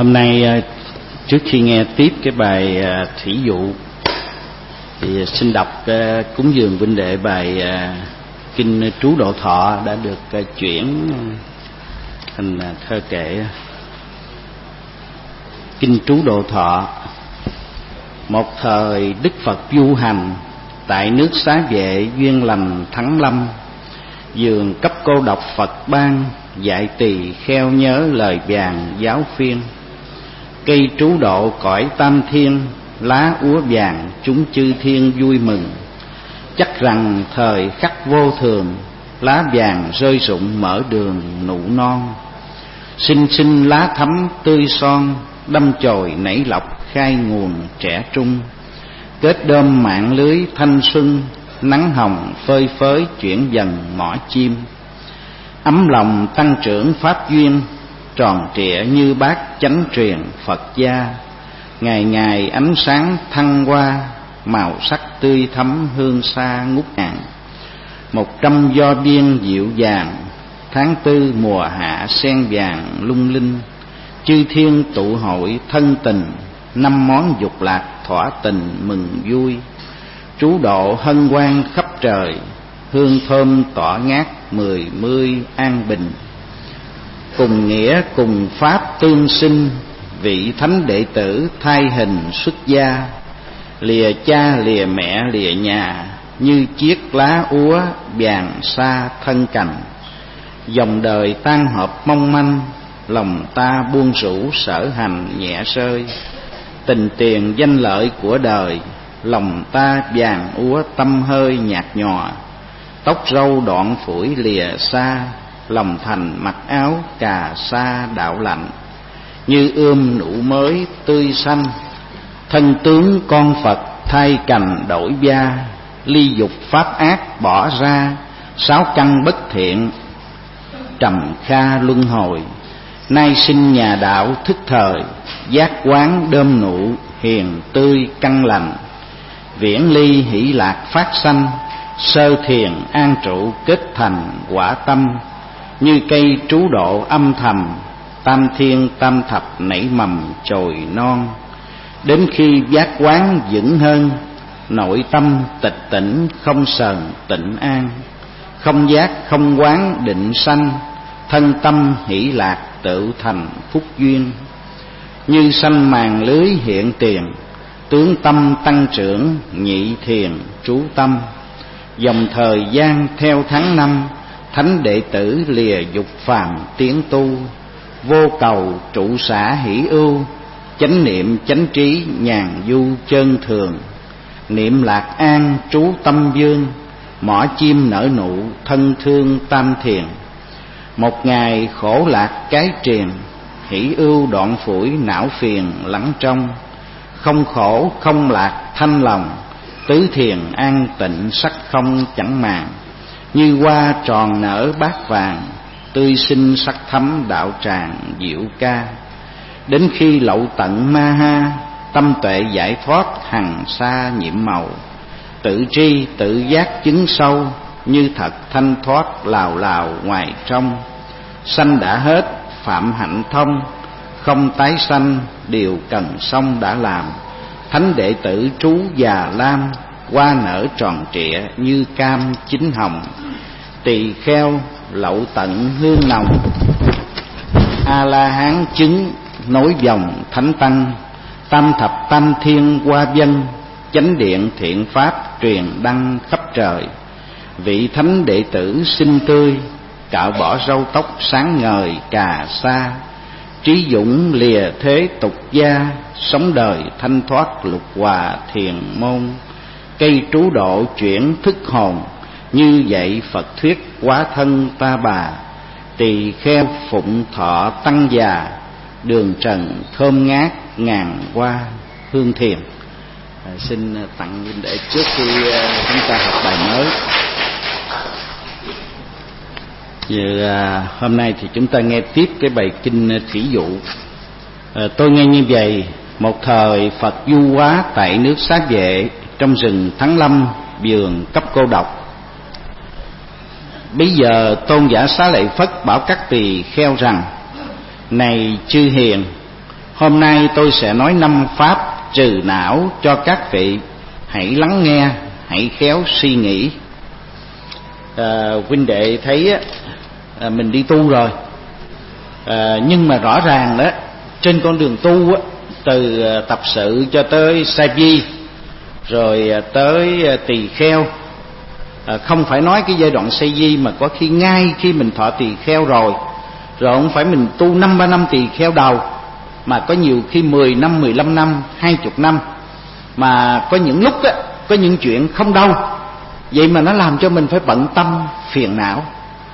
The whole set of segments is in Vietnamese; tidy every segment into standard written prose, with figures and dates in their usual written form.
Hôm nay trước khi nghe tiếp cái bài thí dụ thì xin đọc cúng dường huynh đệ bài kinh Trú Độ Thọ đã được chuyển thành thơ kệ. Kinh Trú Độ Thọ. Một thời Đức Phật du hành tại nước Xá Vệ duyên lành Thắng Lâm, dường cấp cô độc Phật ban, dạy tỳ kheo nhớ lời vàng giáo phiên. Cây trú độ cõi tam thiên, lá úa vàng chúng chư thiên vui mừng. Chắc rằng thời khắc vô thường, lá vàng rơi rụng mở đường nụ non. Xinh xinh lá thắm tươi son, đâm chồi nảy lọc khai nguồn trẻ trung. Kết đơm mạng lưới thanh xuân, nắng hồng phơi phới chuyển dần mỏ chim. Ấm lòng tăng trưởng pháp duyên, tròn trịa như bát chánh truyền Phật gia. Ngày ngày ánh sáng thăng hoa, màu sắc tươi thắm hương xa ngút ngàn. 100 do biên dịu dàng, tháng tư mùa hạ sen vàng lung linh. Chư thiên tụ hội thân tình, 5 món dục lạc thỏa tình mừng vui. Trú độ hân hoan khắp trời, hương thơm tỏa ngát 10 an bình. Cùng nghĩa cùng pháp tương sinh, vị thánh đệ tử thay hình xuất gia. Lìa cha lìa mẹ lìa nhà, như chiếc lá úa vàng xa thân cành. Dòng đời tan hợp mong manh, lòng ta buông rũ sở hành nhẹ rơi. Tình tiền danh lợi của đời, lòng ta vàng úa tâm hơi nhạt nhòa. Tóc râu đoạn phủi lìa xa, lòng thành mặc áo cà sa đạo lạnh. Như ươm nụ mới tươi xanh, thân tướng con Phật thay cành đổi da. Ly dục pháp ác bỏ ra, 6 căn bất thiện trầm kha luân hồi. Nay sinh nhà đạo thức thời, giác quán đơm nụ hiền tươi căn lành. Viễn ly hỷ lạc phát sanh, sơ thiền an trụ kết thành quả tâm. Như cây trú độ âm thầm, tam thiên tam thập nảy mầm chồi non. Đến khi giác quán vững hơn, nội tâm tịch tỉnh không sờn tịnh an. Không giác không quán định sanh, thân tâm hỷ lạc tự thành phúc duyên. Như sanh màn lưới hiện tiền, tướng tâm tăng trưởng nhị thiền trú tâm. Dòng thời gian theo tháng năm, thánh đệ tử lìa dục phàm tiến tu. Vô cầu trụ xả hỷ ưu, chánh niệm chánh trí nhàn du chân thường. Niệm lạc an trú tâm dương, mỏ chim nở nụ thân thương tam thiền. Một ngày khổ lạc cái triền, hỷ ưu đoạn phủi não phiền lắng trong. Không khổ không lạc thanh lòng, tứ thiền an tịnh sắc không chẳng màng. Như hoa tròn nở bát vàng, tươi xinh sắc thắm đạo tràng diệu ca. Đến khi lậu tận ma ha, tâm tuệ giải thoát hằng xa nhiễm màu. Tự tri tự giác chứng sâu, như thật thanh thoát lào lào ngoài trong. Sanh đã hết phạm hạnh thông, không tái sanh điều cần xong đã làm. Thánh đệ tử trú già lam, hoa nở tròn trịa như cam chín hồng. Tỳ kheo lậu tận hương nồng, A La Hán chứng nối dòng thánh tăng. Tam thập tam thiên hoa dân, chánh điện thiện pháp truyền đăng khắp trời. Vị thánh đệ tử xinh tươi, cạo bỏ râu tóc sáng ngời cà sa. Trí dũng lìa thế tục gia, sống đời thanh thoát lục hòa thiền môn. Cây trú độ chuyển thức hồn, như vậy Phật thuyết quá thân ta bà. Tỳ kheo phụng thọ tăng già, đường trần thơm ngát ngàn hoa hương thiền. Xin tặng huynh đệ trước khi chúng ta học bài mới. Giờ hôm nay thì chúng ta nghe tiếp cái bài kinh thí dụ. Tôi nghe như vậy: một thời Phật du hóa tại nước Xá Vệ, trong rừng Thắng Lâm, vườn cấp cô độc. Bấy giờ Tôn giả Xá Lợi Phất bảo các tỳ kheo rằng: này chư hiền, Hôm nay tôi sẽ nói 5 pháp trừ não cho các vị. Hãy lắng nghe, hãy khéo suy nghĩ. Huynh đệ thấy mình đi tu rồi, nhưng mà rõ ràng đó, trên con đường tu từ tập sự cho tới sa di, rồi tới tỳ kheo, không phải nói cái giai đoạn sa di, mà có khi ngay khi mình thọ tỳ kheo rồi không phải mình tu 5-3 năm tỳ kheo đầu, mà có nhiều khi 10 năm, 15 năm, 20 năm, mà có những lúc có những chuyện không đâu, vậy mà nó làm cho mình phải bận tâm phiền não.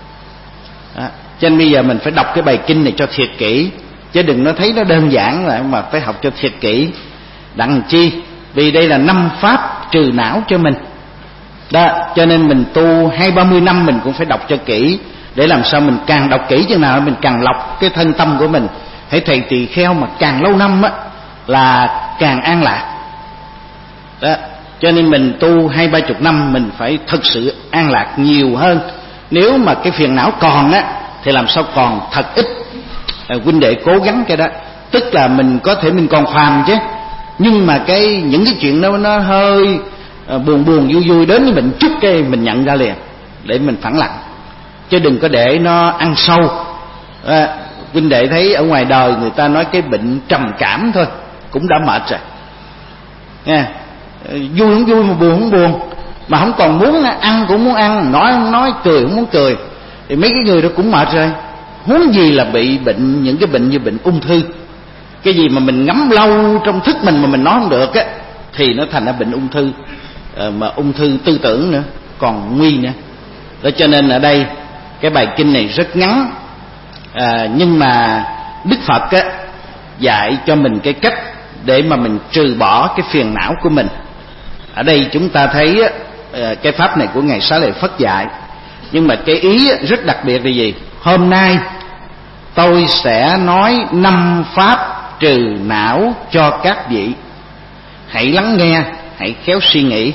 Cho nên bây giờ mình phải đọc cái bài kinh này cho thiệt kỹ, chứ đừng nó thấy nó đơn giản lại mà phải học cho thiệt kỹ. Đặng chi? Vì đây là 5 pháp trừ não cho mình đó, cho nên mình tu 20-30 năm mình cũng phải đọc cho kỹ, để làm sao mình càng đọc kỹ chừng nào mình càng lọc cái thân tâm của mình. Hãy thầy tỳ kheo mà càng lâu năm là càng an lạc đó. Cho nên mình tu 20-30 năm mình phải thực sự an lạc nhiều hơn. Nếu mà cái phiền não còn thì làm sao còn thật ít. Huynh đệ cố gắng cái đó, tức là mình có thể mình còn phàm chứ, nhưng mà những cái chuyện đó nó hơi buồn vui đến với mình chút cái mình nhận ra liền để mình phẳng lặng, chứ đừng có để nó ăn sâu. Huynh đệ thấy ở ngoài đời người ta nói cái bệnh trầm cảm thôi cũng đã mệt rồi nha. Vui không vui, mà buồn không buồn, mà không còn muốn ăn cũng muốn ăn, nói không nói, cười cũng muốn cười, thì mấy cái người đó cũng mệt rồi. Huống gì là bị bệnh, những cái bệnh như bệnh ung thư. Cái gì mà mình ngấm lâu trong thức mình mà mình nói không được thì nó thành ra bệnh ung thư, mà ung thư tư tưởng nữa, còn nguy nữa đó. Cho nên ở đây cái bài kinh này rất ngắn, nhưng mà Đức Phật dạy cho mình cái cách để mà mình trừ bỏ cái phiền não của mình. Ở đây chúng ta thấy cái pháp này của Ngài Xá Lợi Phất dạy, nhưng mà cái ý rất đặc biệt là gì? Hôm nay tôi sẽ nói 5 pháp trừ não cho các vị. Hãy lắng nghe, hãy khéo suy nghĩ.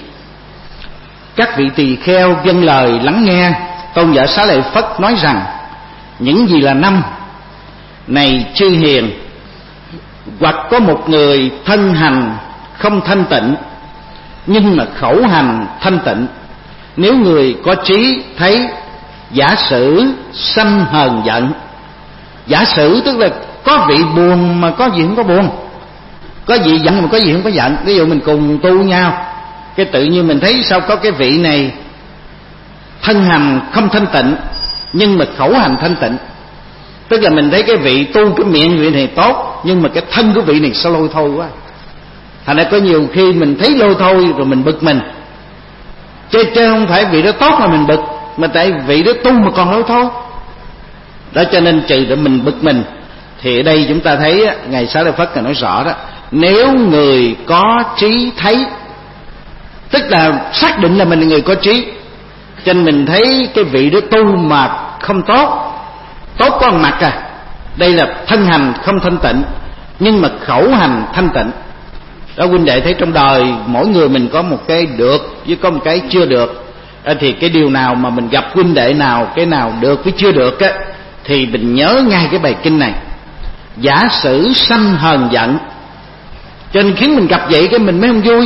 Các vị tỳ kheo vâng lời lắng nghe. Tôn giả Xá Lợi Phất nói rằng: những gì là 5? Này chư hiền, hoặc có một người thân hành không thanh tịnh, nhưng mà khẩu hành thanh tịnh. Nếu người có trí thấy giả sử sanh hờn giận. Giả sử tức là có vị buồn mà có gì không có buồn, có vị giận mà có gì không có giận. Ví dụ mình cùng tu nhau, cái tự nhiên mình thấy sao có cái vị này thân hành không thanh tịnh nhưng mà khẩu hành thanh tịnh. Tức là mình thấy cái vị tu cái miệng vị này tốt, nhưng mà cái thân của vị này sao lôi thôi quá. Thành ra có nhiều khi mình thấy lôi thôi rồi mình bực mình, chứ không phải vị đó tốt mà mình bực, mà tại vị đó tu mà còn lôi thôi đó. Cho nên trừ để mình bực mình, thì ở đây chúng ta thấy Ngài Xá Lợi Phất nói rõ đó: nếu người có trí thấy, tức là xác định là mình là người có trí, cho nên mình thấy cái vị đó tu mà không tốt, tốt có một mặt đây là thân hành không thanh tịnh nhưng mà khẩu hành thanh tịnh đó. Huynh đệ thấy trong đời mỗi người mình có một cái được với có một cái chưa được, thì cái điều nào mà mình gặp huynh đệ nào cái nào được với chưa được thì mình nhớ ngay cái bài kinh này: giả sử sanh hờn giận. Cho nên khiến mình gặp vậy cái mình mới không vui,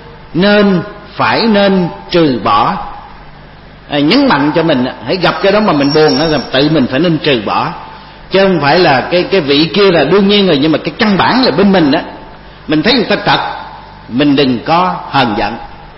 nên trừ bỏ. Nhấn mạnh cho mình hãy gặp cái đó mà mình buồn là tự mình phải nên trừ bỏ, chứ không phải là cái vị kia là đương nhiên rồi, nhưng mà cái căn bản là bên mình mình thấy người ta trật mình đừng có hờn giận.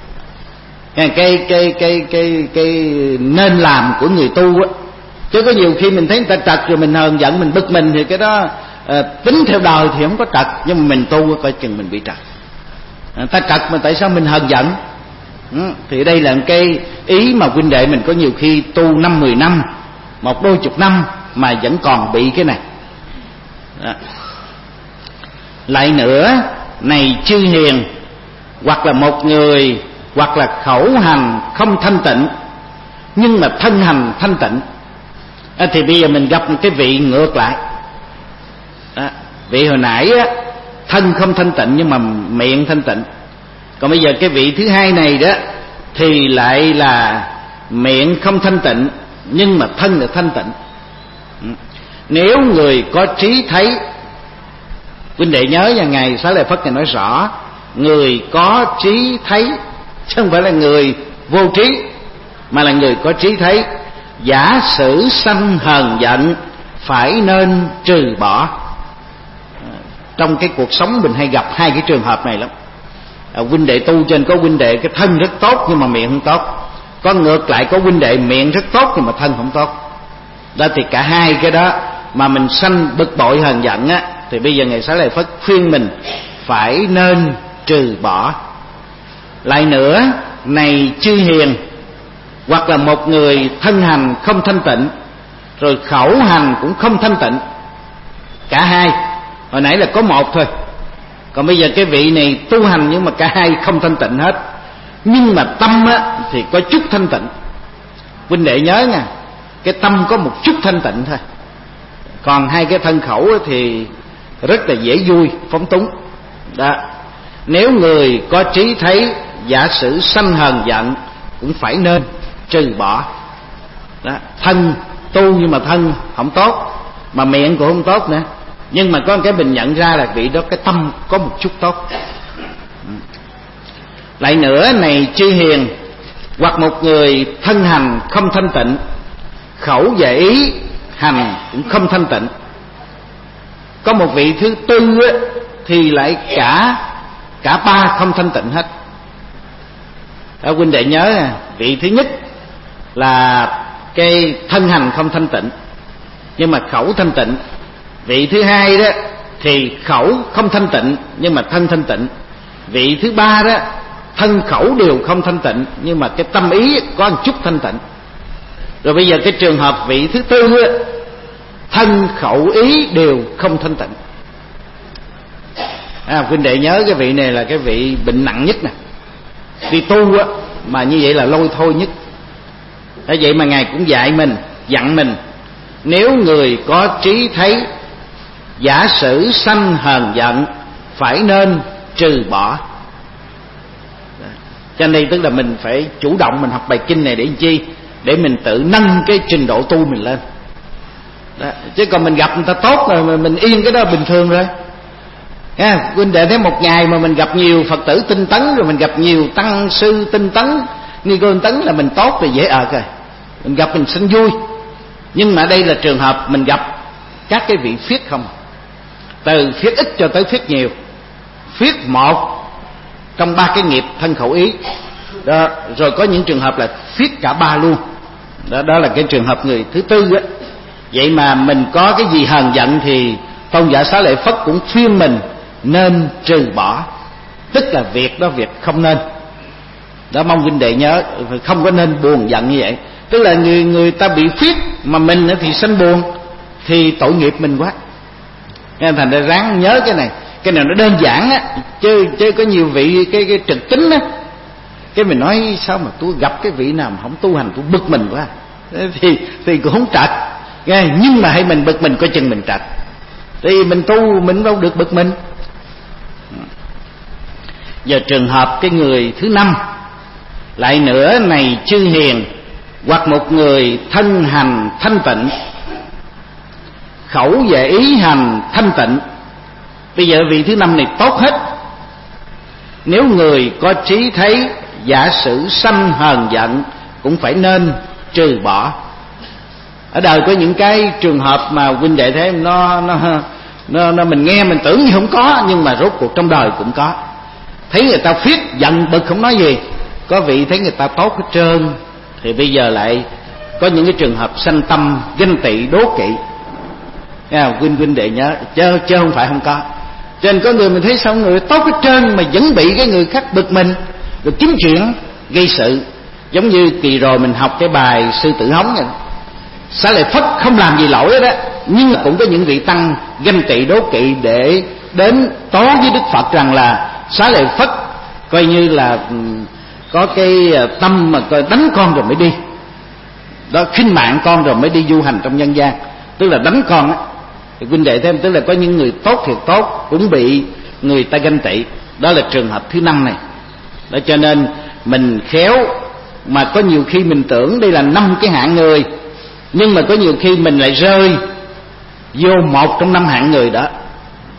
Cái nên làm của người tu chứ có nhiều khi mình thấy người ta trật rồi mình hờn giận, mình bực mình, thì cái đó tính theo đời thì không có trật, nhưng mà mình tu coi chừng mình bị trật. Ta trật mà tại sao mình hờn giận? Thì đây là cái ý mà huynh đệ mình có nhiều khi tu 5-10 năm, 10 năm mà vẫn còn bị cái này đó. Lại nữa, này chư hiền, hoặc là một người hoặc là khẩu hành không thanh tịnh nhưng mà thân hành thanh tịnh. Thì bây giờ mình gặp một cái vị ngược lại đó. Vị hồi nãy thân không thanh tịnh nhưng mà miệng thanh tịnh. Còn bây giờ cái vị thứ hai này đó thì lại là miệng không thanh tịnh nhưng mà thân là thanh tịnh. Nếu người có trí thấy Huynh đệ nhớ nha, Ngài Xá Lợi Phất Ngài nói rõ, người có trí thấy, chứ không phải là người vô trí, mà là người có trí thấy. Giả sử sanh hờn giận phải nên trừ bỏ. Trong cái cuộc sống mình hay gặp hai cái trường hợp này lắm. Huynh đệ tu trên có huynh đệ cái thân rất tốt nhưng mà miệng không tốt, có ngược lại có huynh đệ miệng rất tốt nhưng mà thân không tốt. Đó thì cả hai cái đó mà mình sanh bực bội hờn giận á, thì bây giờ Ngài Xá Lợi Phất khuyên mình phải nên trừ bỏ. Lại nữa, này chư hiền, hoặc là một người thân hành không thanh tịnh, rồi khẩu hành cũng không thanh tịnh, cả hai. Hồi nãy là có một thôi, còn bây giờ cái vị này tu hành nhưng mà cả hai không thanh tịnh hết, nhưng mà tâm á, thì có chút thanh tịnh. Huynh đệ nhớ nha, cái tâm có một chút thanh tịnh thôi, còn hai cái thân khẩu thì rất là dễ vui phóng túng đó. Nếu người có trí thấy, giả sử sanh hờn giận cũng phải nên trừ bỏ đó. Thân tu nhưng mà thân không tốt, mà miệng cũng không tốt nữa, nhưng mà có một cái mình nhận ra là vị đó cái tâm có một chút tốt. Lại nữa, này chư hiền, hoặc một người thân hành không thanh tịnh, khẩu và ý hành cũng không thanh tịnh. Có một vị thứ tư á, thì lại cả ba không thanh tịnh hết. Đó, huynh đệ nhớ à, vị thứ nhất là cái thân hành không thanh tịnh nhưng mà khẩu thanh tịnh. Vị thứ hai đó thì khẩu không thanh tịnh nhưng mà thân thanh tịnh. Vị thứ ba đó thân khẩu đều không thanh tịnh nhưng mà cái tâm ý có một chút thanh tịnh. Rồi bây giờ cái trường hợp vị thứ tư đó, thân khẩu ý đều không thanh tịnh. Huynh đệ nhớ cái vị này là cái vị bệnh nặng nhất nè, đi tu á mà như vậy là lôi thôi nhất. Thế vậy mà Ngài cũng dặn mình, nếu người có trí thấy, giả sử sanh hờn giận phải nên trừ bỏ. Cho nên tức là mình phải chủ động mình học bài kinh này để làm chi? Để mình tự nâng cái trình độ tu mình lên đó. Chứ còn mình gặp người ta tốt rồi mà mình yên cái đó bình thường rồi. Huynh đệ thấy một ngày mà mình gặp nhiều Phật tử tinh tấn, rồi mình gặp nhiều tăng sư tinh tấn, ni cô tinh tấn là mình tốt rồi, dễ rồi. Mình gặp mình sinh vui. Nhưng mà đây là trường hợp mình gặp các cái vị phiết không, từ phiết ít cho tới phiết nhiều, phiết một trong ba cái nghiệp thân khẩu ý đó. Rồi có những trường hợp là phiết cả ba luôn đó. Đó là cái trường hợp người thứ tư á. Vậy mà mình có cái gì hờn giận thì Tôn giả Xá Lợi Phất cũng khuyên mình nên trừ bỏ, tức là việc đó việc không nên đó. Mong huynh đệ nhớ, không có nên buồn giận như vậy. Tức là người ta bị phiết mà mình thì sanh buồn thì tội nghiệp mình quá. Nên thành ra ráng nhớ cái này. Cái này nó đơn giản á, chứ có nhiều vị cái trực tính á, cái mình nói sao mà tôi gặp cái vị nào mà không tu hành tôi bực mình quá, thì cũng không trật. Nhưng mà hay mình bực mình coi chừng mình trật, thì mình tu mình đâu được bực mình. Giờ trường hợp cái người thứ năm, lại nữa, này chư hiền, hoặc một người thân hành thanh tịnh, khẩu và ý hành thanh tịnh. Bây giờ vị thứ năm này tốt hết. Nếu người có trí thấy, giả sử sanh hờn giận cũng phải nên trừ bỏ. Ở đời có những cái trường hợp mà huynh đệ thấy nó mình nghe mình tưởng như không có, nhưng mà rốt cuộc trong đời cũng có. Thấy người ta phiết giận bực không nói gì, có vị thấy người ta tốt hết trơn, thì bây giờ lại có những cái trường hợp sanh tâm ganh tị đố kỵ. Huynh đệ nhớ, chứ không phải không có. Cho nên có người mình thấy sao người tốt hết trơn mà vẫn bị cái người khác bực mình, rồi kiếm chuyện gây sự. Giống như kỳ rồi mình học cái bài Sư Tử Hống này, Xá Lợi Phất không làm gì lỗi đó, nhưng cũng có những vị tăng ganh tị đố kỵ để đến tố với Đức Phật rằng là Xá Lợi Phất coi như là có cái tâm mà coi đánh con rồi mới đi đó, khinh mạng con rồi mới đi du hành trong nhân gian, tức là đánh con á. Thì huynh đệ thêm, tức là có những người tốt thiệt tốt cũng bị người ta ganh tị. Đó là trường hợp thứ năm này đó. Cho nên mình khéo, mà có nhiều khi mình tưởng đây là 5 cái hạng người, nhưng mà có nhiều khi mình lại rơi vô một trong 5 hạng người đó.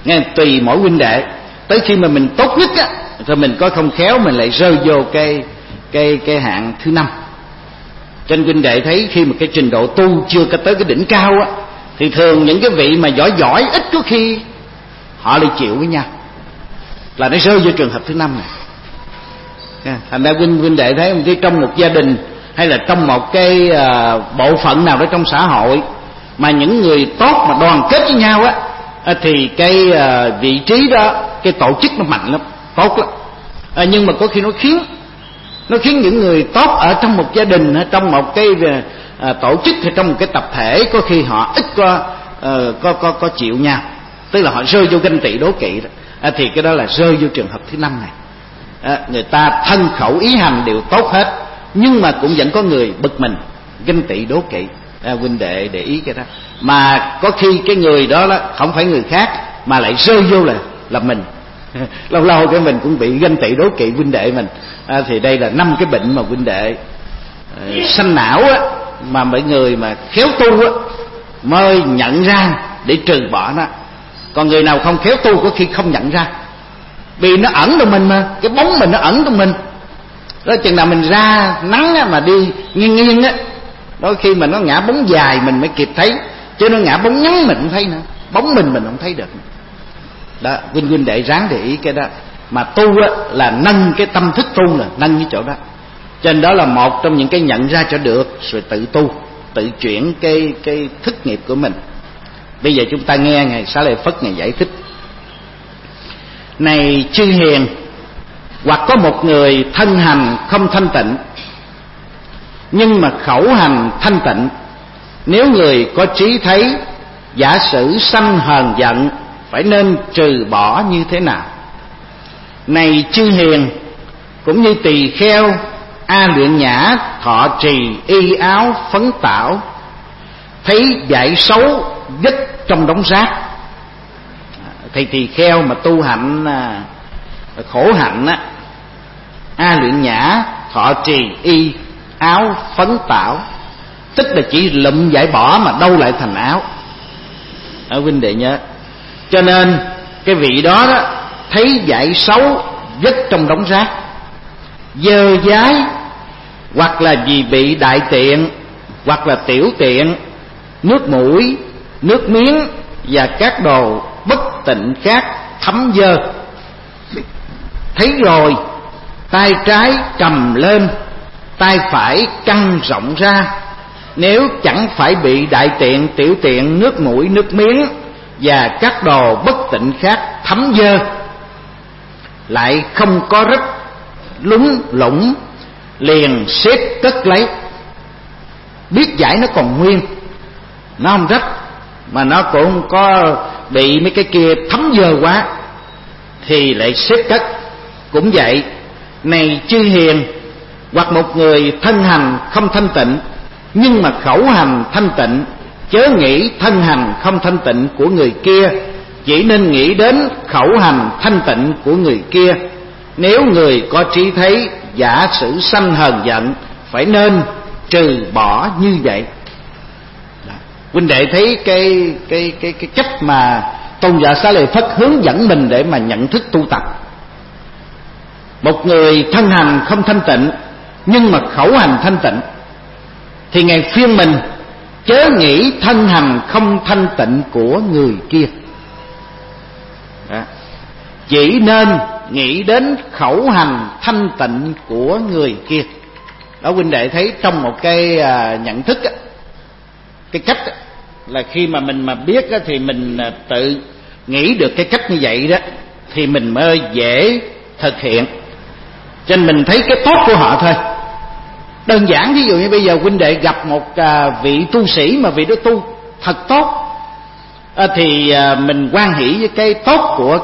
nghe, tùy mỗi huynh đệ. Tới khi mà mình tốt nhất á, rồi mình có không khéo mình lại rơi vô cái hạng thứ 5. Cho nên huynh đệ thấy khi mà cái trình độ tu chưa có tới cái đỉnh cao á, thì thường những cái vị mà giỏi ít có khi họ lại chịu với nhau, là nó rơi vô trường hợp thứ 5 này. Thành ra huynh đệ thấy không, trong một gia đình hay là trong một cái bộ phận nào đó trong xã hội mà những người tốt mà đoàn kết với nhau á, thì cái vị trí đó, cái tổ chức nó mạnh lắm, tốt lắm. Nhưng mà có khi nó khiến những người tốt ở trong một gia đình, ở trong một cái tổ chức hay trong một cái tập thể, có khi họ ít có chịu nhau, tức là họ rơi vô ganh tị đố kỵ đó. Thì cái đó là rơi vô trường hợp thứ 5 này. Người ta thân khẩu ý hành đều tốt hết, nhưng mà cũng vẫn có người bực mình, ganh tị đố kỵ. Huynh đệ để ý cái đó. Mà có khi cái người đó không phải người khác mà lại rơi vô là mình. Lâu lâu cái mình cũng bị ganh tị đố kỵ huynh đệ mình. Thì đây là 5 cái bệnh mà huynh đệ sanh não á, mà mọi người mà khéo tu á mới nhận ra để trừ bỏ nó. Còn người nào không khéo tu có khi không nhận ra, vì nó ẩn trong mình mà, cái bóng mình nó ẩn trong mình đó. Chừng nào mình ra nắng á, mà đi nghiêng á, đôi khi mà nó ngã bóng dài mình mới kịp thấy, chứ nó ngã bóng ngắn mình không thấy nữa, bóng mình không thấy được đó. Huynh đệ ráng để ý cái đó. Mà tu á, là nâng cái tâm thức tu, là nâng cái chỗ đó. Cho nên đó là một trong những cái nhận ra cho được, rồi tự tu, tự chuyển cái thức nghiệp của mình. Bây giờ chúng ta nghe Ngài Xá Lợi Phất Ngài giải thích. Này chư hiền, hoặc có một người thân hành không thanh tịnh, nhưng mà khẩu hành thanh tịnh, nếu người có trí thấy, giả sử sanh hờn giận, phải nên trừ bỏ như thế nào? Này chư hiền, cũng như tỳ kheo, A Luyện Nhã, thọ trì, y áo, phấn tảo, thấy dại xấu vứt trong đống rác. Thầy tỳ kheo mà tu hạnh khổ hạnh á, A Luyện Nhã, thọ trì, y áo, phấn tảo, tức là chỉ lụm vải bỏ mà đâu lại thành áo. Ở huynh đệ nhớ. Cho nên cái vị đó thấy vải xấu vứt trong đống rác, dơ dái, hoặc là vì bị đại tiện, hoặc là tiểu tiện, nước mũi, nước miếng và các đồ bất tịnh khác thấm dơ, thấy rồi tay trái cầm lên, tay phải căng rộng ra, nếu chẳng phải bị đại tiện, tiểu tiện, nước mũi, nước miếng và các đồ bất tịnh khác thấm dơ, lại không có rách lúng lũng, liền xếp cất lấy. Biết giải nó còn nguyên, nó không rách, mà nó cũng không có bị mấy cái kia thấm dơ quá, thì lại xếp cất. Cũng vậy, này chư hiền, hoặc một người thân hành không thanh tịnh, nhưng mà khẩu hành thanh tịnh, chớ nghĩ thân hành không thanh tịnh của người kia, chỉ nên nghĩ đến khẩu hành thanh tịnh của người kia. Nếu người có trí thấy, giả sử sanh hờn giận, phải nên trừ bỏ như vậy. Huynh đệ thấy cái cách mà Tôn giả Xá Lợi Phất hướng dẫn mình để mà nhận thức tu tập. Một người thân hành không thanh tịnh, nhưng mà khẩu hành thanh tịnh, thì Ngài khuyên mình chớ nghĩ thân hành không thanh tịnh của người kia. Đó. Chỉ nên nghĩ đến khẩu hành thanh tịnh của người kia. Đó, huynh đệ thấy trong một cái nhận thức á, cái cách á, là khi mà mình mà biết á, thì mình tự nghĩ được cái cách như vậy đó, thì mình mới dễ thực hiện. Cho nên mình thấy cái tốt của họ thôi. Đơn giản, ví dụ như bây giờ huynh đệ gặp một vị tu sĩ mà vị đó tu thật tốt, thì mình hoan hỷ với cái tốt của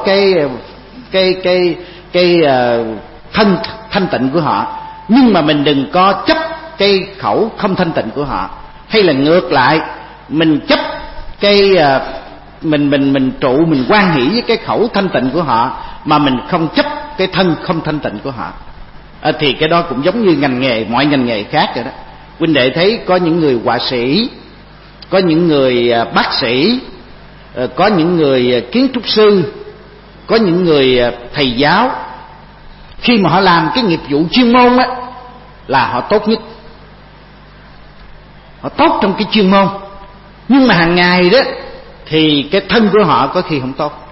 cái thân thanh tịnh của họ, nhưng mà mình đừng có chấp cái khẩu không thanh tịnh của họ. Hay là ngược lại, mình chấp cái mình trụ, mình hoan hỷ với cái khẩu thanh tịnh của họ, mà mình không chấp cái thân không thanh tịnh của họ. Thì cái đó cũng giống như ngành nghề, mọi ngành nghề khác vậy đó. Huynh đệ thấy có những người họa sĩ, có những người bác sĩ, có những người kiến trúc sư, có những người thầy giáo, khi mà họ làm cái nghiệp vụ chuyên môn á là họ tốt nhất, họ tốt trong cái chuyên môn. Nhưng mà hàng ngày đó thì cái thân của họ có khi không tốt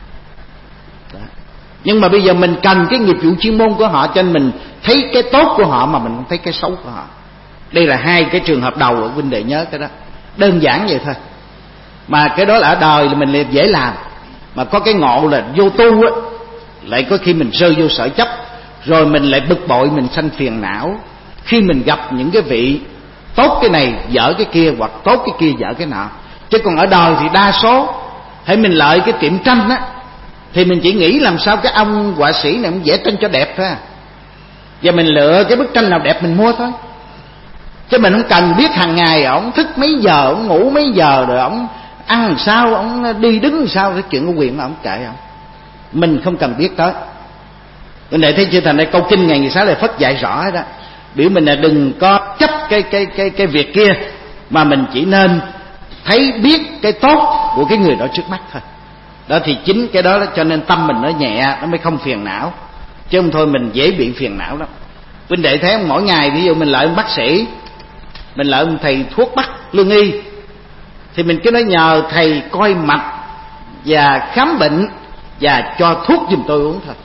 đó. Nhưng mà bây giờ mình cần cái nghiệp vụ chuyên môn của họ, cho nên mình thấy cái tốt của họ mà mình không thấy cái xấu của họ. Đây là hai cái trường hợp đầu, huynh đệ nhớ cái đó, đơn giản vậy thôi. Mà cái đó là ở đời là mình dễ làm, mà có cái ngộ là vô tu á, lại có khi mình rơi vô sở chấp, rồi mình lại bực bội, mình sanh phiền não khi mình gặp những cái vị tốt cái này dở cái kia, hoặc tốt cái kia dở cái nọ. Chứ còn ở đời thì đa số hãy mình lợi cái tiệm tranh á, thì mình chỉ nghĩ làm sao cái ông họa sĩ này ông vẽ tranh cho đẹp thôi, và mình lựa cái bức tranh nào đẹp mình mua thôi. Chứ mình không cần biết hàng ngày ổng thức mấy giờ, ổng ngủ mấy giờ, rồi ổng ăn làm sao, ổng đi đứng làm sao, cái chuyện của quyền mà ổng kệ ổng, mình không cần biết tới. Nên để thấy chưa, thành đây câu kinh ngày 16 lại Phật dạy rõ đó, biểu mình là đừng có chấp cái việc kia, mà mình chỉ nên thấy biết cái tốt của cái người đó trước mắt thôi. Đó thì chính cái đó cho nên tâm mình nó nhẹ, nó mới không phiền não. Chứ không thôi mình dễ bị phiền não lắm. Huynh đệ thấy không, mỗi ngày ví dụ mình lợi ông bác sĩ, mình lợi ông thầy thuốc bắc lương y, thì mình cứ nói nhờ thầy coi mạch và khám bệnh và cho thuốc giùm tôi uống thôi.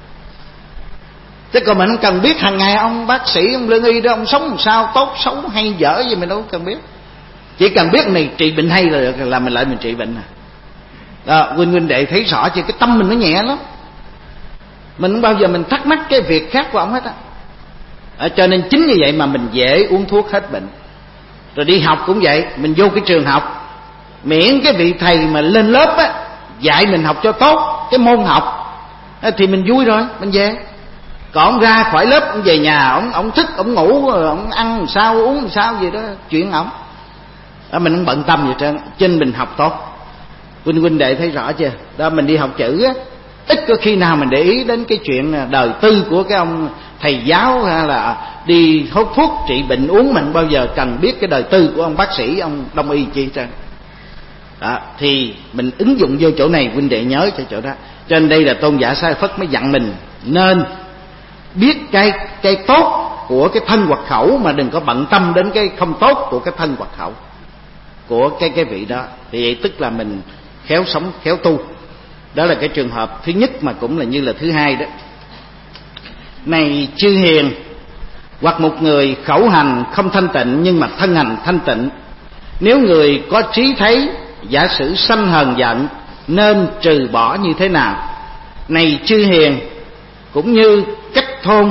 Chứ còn mình không cần biết hàng ngày ông bác sĩ, ông lương y đó ông sống làm sao, tốt xấu hay dở gì mình đâu cần biết. Chỉ cần biết này trị bệnh hay là mình lại mình trị bệnh. Đó, huynh đệ thấy rõ chứ, cái tâm mình nó nhẹ lắm, mình không bao giờ mình thắc mắc cái việc khác của ông hết á. Cho nên chính như vậy mà mình dễ uống thuốc hết bệnh. Rồi đi học cũng vậy, mình vô cái trường học, miễn cái vị thầy mà lên lớp á dạy mình học cho tốt cái môn học thì mình vui rồi, mình về. Còn ông ra khỏi lớp, ông về nhà, ông thức, ông ngủ, ông ăn làm sao, uống làm sao gì đó, chuyện ổng. Mình không bận tâm gì trơn, trên mình học tốt. Huynh đệ thấy rõ chưa? Đó, mình đi học chữ á, ít có khi nào mình để ý đến cái chuyện đời tư của cái ông thầy giáo, hay là đi hút thuốc trị bệnh uống, mình bao giờ cần biết cái đời tư của ông bác sĩ, ông đông y chi trơn. Đó, thì mình ứng dụng vô chỗ này, huynh đệ nhớ cho chỗ đó. Cho nên đây là Tôn giả Sa Phất mới dặn mình nên biết cái tốt của cái thân hoặc khẩu, mà đừng có bận tâm đến cái không tốt của cái thân hoặc khẩu của cái vị đó. Thì vậy tức là mình khéo sống khéo tu. Đó là cái trường hợp thứ nhất, mà cũng là như là thứ hai đó. Này chư hiền, hoặc một người khẩu hành không thanh tịnh nhưng mà thân hành thanh tịnh, nếu người có trí thấy giả sử sanh hờn giận nên trừ bỏ như thế nào? Này chư hiền, cũng như cách thôn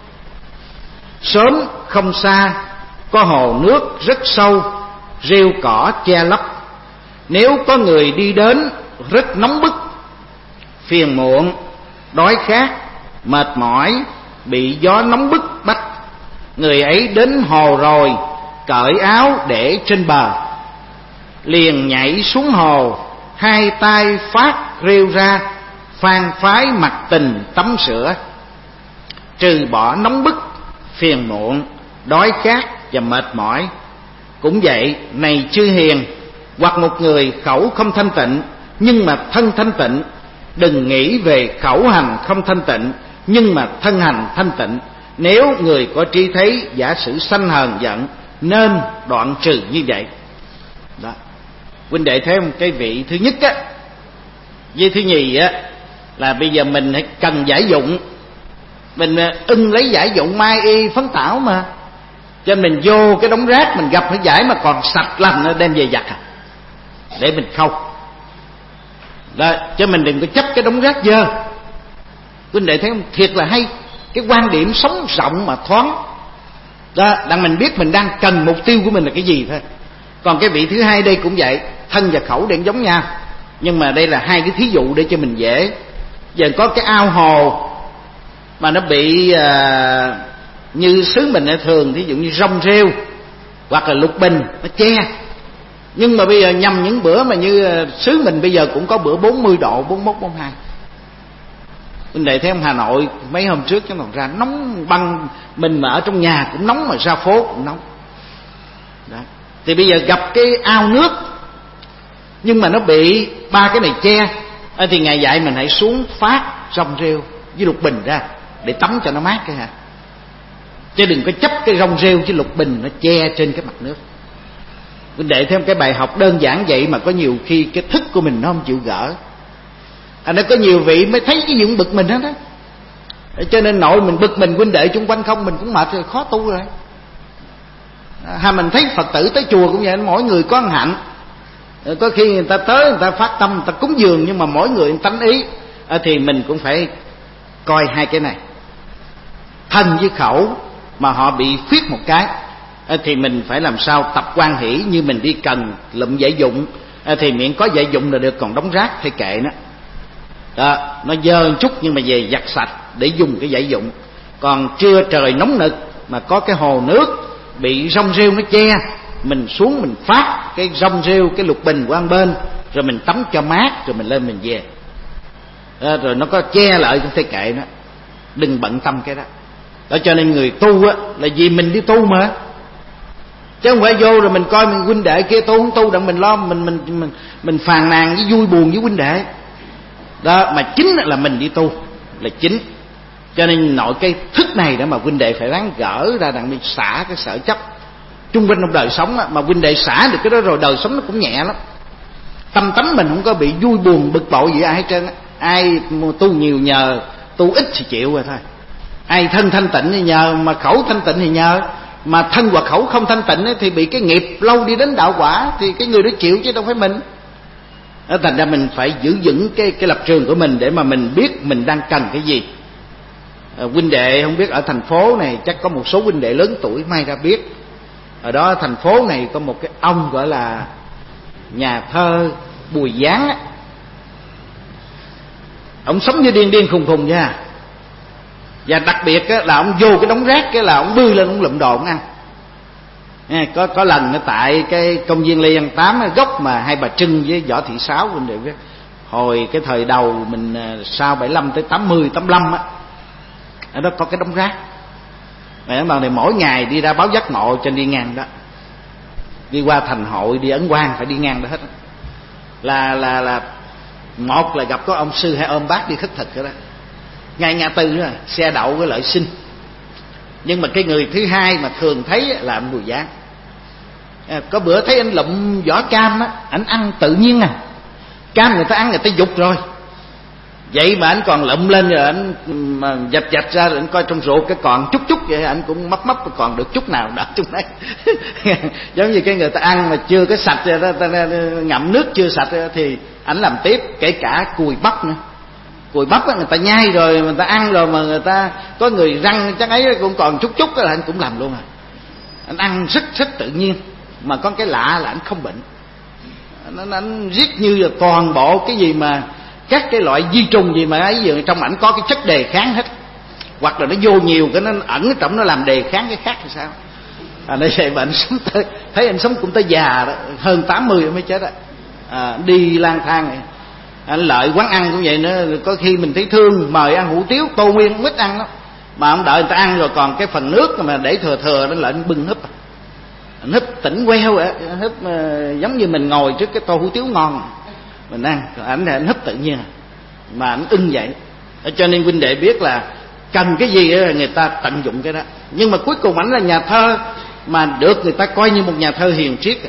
sớm không xa, có hồ nước rất sâu, rêu cỏ che lấp. Nếu có người đi đến rất nóng bức, phiền muộn, đói khát, mệt mỏi, bị gió nóng bức bách, người ấy đến hồ rồi cởi áo để trên bờ, liền nhảy xuống hồ, hai tay phát rêu ra, phan phái mặt tình tắm sữa, trừ bỏ nóng bức, phiền muộn, đói khát và mệt mỏi. Cũng vậy, này chư hiền, hoặc một người khẩu không thanh tịnh nhưng mà thân thanh tịnh, đừng nghĩ về khẩu hành không thanh tịnh nhưng mà thân hành thanh tịnh. Nếu người có trí thấy giả sử sanh hờn giận nên đoạn trừ như vậy. Đó, huynh đệ thấy không? Cái vị thứ nhất á với thứ nhì á là bây giờ mình cần giải dụng, mình ưng lấy giải dụng mai y phấn tảo mà, cho mình vô cái đống rác mình gặp cái giải mà còn sạch lành đem về giặt để mình khâu. Đó, chứ mình đừng có chấp cái đống rác dơ. Huynh đệ thấy không? Thiệt là hay, cái quan điểm sống rộng mà thoáng. Đó, đang mình biết mình đang cần mục tiêu của mình là cái gì thôi. Còn cái vị thứ hai đây cũng vậy, thân và khẩu đều giống nhau, nhưng mà đây là hai cái thí dụ để cho mình dễ. Giờ có cái ao hồ mà nó bị như xứ mình thường, thí dụ như rong rêu hoặc là lục bình nó che. Nhưng mà bây giờ nhằm những bữa mà như xứ mình bây giờ cũng có bữa 40 độ, 41, 42. Mình để thấy không, Hà Nội mấy hôm trước chúng còn ra nóng băng, mình mà ở trong nhà cũng nóng, mà ra phố cũng nóng. Đó. Thì bây giờ gặp cái ao nước nhưng mà nó bị ba cái này che, thì Ngài dạy mình hãy xuống phát rong rêu với lục bình ra để tắm cho nó mát cái hả, chứ đừng có chấp cái rong rêu với lục bình nó che trên cái mặt nước. Mình để thêm cái bài học đơn giản vậy mà có nhiều khi cái thức của mình nó không chịu gỡ. Nó có nhiều vị mới thấy cái gì cũng bực mình hết á, cho nên nội mình bực mình, huynh đệ chung quanh không mình cũng mệt rồi, khó tu rồi. Mình thấy Phật tử tới chùa cũng vậy, mỗi người có ăn hạnh. Có khi người ta tới người ta phát tâm, người ta cúng dường, nhưng mà mỗi người tánh ý, thì mình cũng phải coi hai cái này. Thân với khẩu mà họ bị khuyết một cái, thì mình phải làm sao tập quan hỷ, như mình đi cần lụm dễ dụng, thì miễn có dễ dụng là được, còn đống rác thì kệ nó. Đó, nó dơ một chút nhưng mà về giặt sạch để dùng cái dễ dụng. Còn trưa trời nóng nực mà có cái hồ nước bị rong rêu nó che, mình xuống mình phát cái rong rêu, cái lục bình qua bên, rồi mình tắm cho mát, rồi mình lên mình về. Rồi nó có che lại cũng phải kệ nó, đừng bận tâm cái đó. Đó cho nên người tu á là vì mình đi tu mà, chứ không phải vô rồi mình coi mình huynh đệ kia tu không tu đặng mình lo mình phàn nàn với vui buồn với huynh đệ. Đó mà chính là mình đi tu là chính. Cho nên nội cái thức này đó mà huynh đệ phải ráng gỡ ra, đặng mình xả cái sở chấp chung quanh trong đời sống á. Mà huynh đệ xả được cái đó rồi đời sống nó cũng nhẹ lắm. Tâm tánh mình không có bị vui buồn bực bội gì ai hết trơn á. Ai tu nhiều nhờ, tu ít thì chịu rồi thôi. Ai thân thanh tịnh thì nhờ, mà khẩu thanh tịnh thì nhờ. Mà thân hoặc khẩu không thanh tịnh thì bị cái nghiệp lâu đi đến đạo quả, thì cái người đó chịu chứ đâu phải mình. Thành ra mình phải giữ vững cái lập trường của mình để mà mình biết mình đang cần cái gì. Huynh đệ không biết ở thành phố này chắc có một số huynh đệ lớn tuổi may ra biết. Ở đó thành phố này có một cái ông gọi là nhà thơ Bùi Giáng á. Ông sống như điên khùng khùng nha. Và đặc biệt á, là ông vô cái đống rác cái là ông bươi lên ông lụm đồ ông ăn. Có lần ở tại cái công viên Lê Văn Tám, gốc mà Hai Bà Trưng với Võ Thị Sáu, huynh đệ biết, hồi cái thời đầu mình sau 75 tới 80 85 á, ở đó có cái đống rác. Mà ông này mỗi ngày đi ra báo giác ngộ trên đi ngang đó, đi qua thành hội đi Ấn Quang phải đi ngang đó hết. Là một là gặp có ông sư hay ôm bác đi khất thực rồi đó, ngay ngã tư đó, xe đậu với lợi sinh. Nhưng mà cái người thứ hai mà thường thấy là anh Bùi Giáng. Có bữa thấy anh lụm vỏ cam á, anh ăn tự nhiên à. Cam người ta ăn người ta dục rồi, vậy mà anh còn lụm lên rồi anh mà dạch ra rồi anh coi trong ruột cái còn chút vậy, anh cũng mấp còn được chút nào đỡ chút đấy. Giống như cái người ta ăn mà chưa có sạch rồi đó, ta ngậm nước chưa sạch rồi, thì anh làm tiếp. Kể cả cùi bắp nữa, cùi bắp người ta nhai rồi người ta ăn rồi mà người ta có người răng chắc ấy cũng còn chút là anh cũng làm luôn à. Anh ăn rất tự nhiên, mà có cái lạ là anh không bệnh. Anh riết như là toàn bộ cái gì mà các cái loại vi trùng gì mà ấy giờ trong ảnh có cái chất đề kháng hết, hoặc là nó vô nhiều cái nó ẩn ở trong nó làm đề kháng cái khác thì sao. Nói vậy mà anh sống thấy anh sống cũng tới già đó, hơn 80 mới chết đó. Đi lang thang này. Anh Lợi quán ăn cũng vậy nữa, có khi mình thấy thương mời ăn hủ tiếu tô nguyên không ít ăn đó, mà ông đợi người ta ăn rồi còn cái phần nước mà để thừa đó là anh bưng húp. Anh húp tỉnh queo vậy, húp giống như mình ngồi trước cái tô hủ tiếu ngon mình ăn, anh húp tự nhiên mà anh ưng vậy. Cho nên huynh đệ biết là cần cái gì người ta tận dụng cái đó. Nhưng mà cuối cùng ảnh là nhà thơ mà được người ta coi như một nhà thơ hiền triết.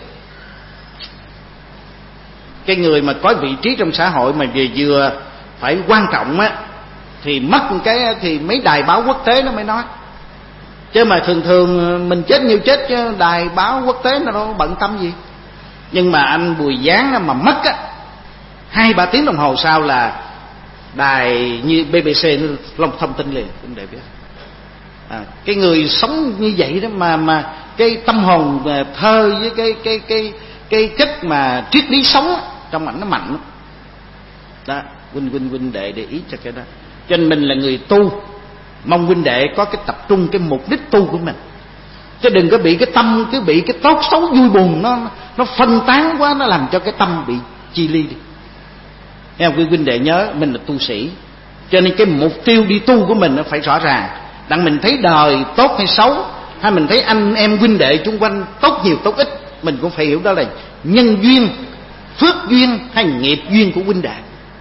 Cái người mà có vị trí trong xã hội mà vừa phải quan trọng á, thì mất một cái thì mấy đài báo quốc tế nó mới nói. Chứ mà thường mình chết nhiều chết, chứ đài báo quốc tế nó đâu bận tâm gì. Nhưng mà anh Bùi Giáng mà mất á, 2-3 tiếng đồng hồ sau là đài như BBC nó thông tin liền, cũng để biết. Cái người sống như vậy đó mà cái tâm hồn thơ với cái chất mà triết lý sống á, trong ảnh nó mạnh lắm. Đó, huynh đệ để ý cho cái đó. Cho nên mình là người tu, mong huynh đệ có cái tập trung cái mục đích tu của mình, chứ đừng có bị cái tâm cứ bị cái tốt xấu vui buồn nó phân tán quá, nó làm cho cái tâm bị chi ly đi. Nghe huynh đệ nhớ mình là tu sĩ, cho nên cái mục tiêu đi tu của mình nó phải rõ ràng. Đặng mình thấy đời tốt hay xấu, hay mình thấy anh em huynh đệ chung quanh tốt nhiều tốt ít, mình cũng phải hiểu đó là nhân duyên phước duyên hay nghiệp duyên của huynh đệ.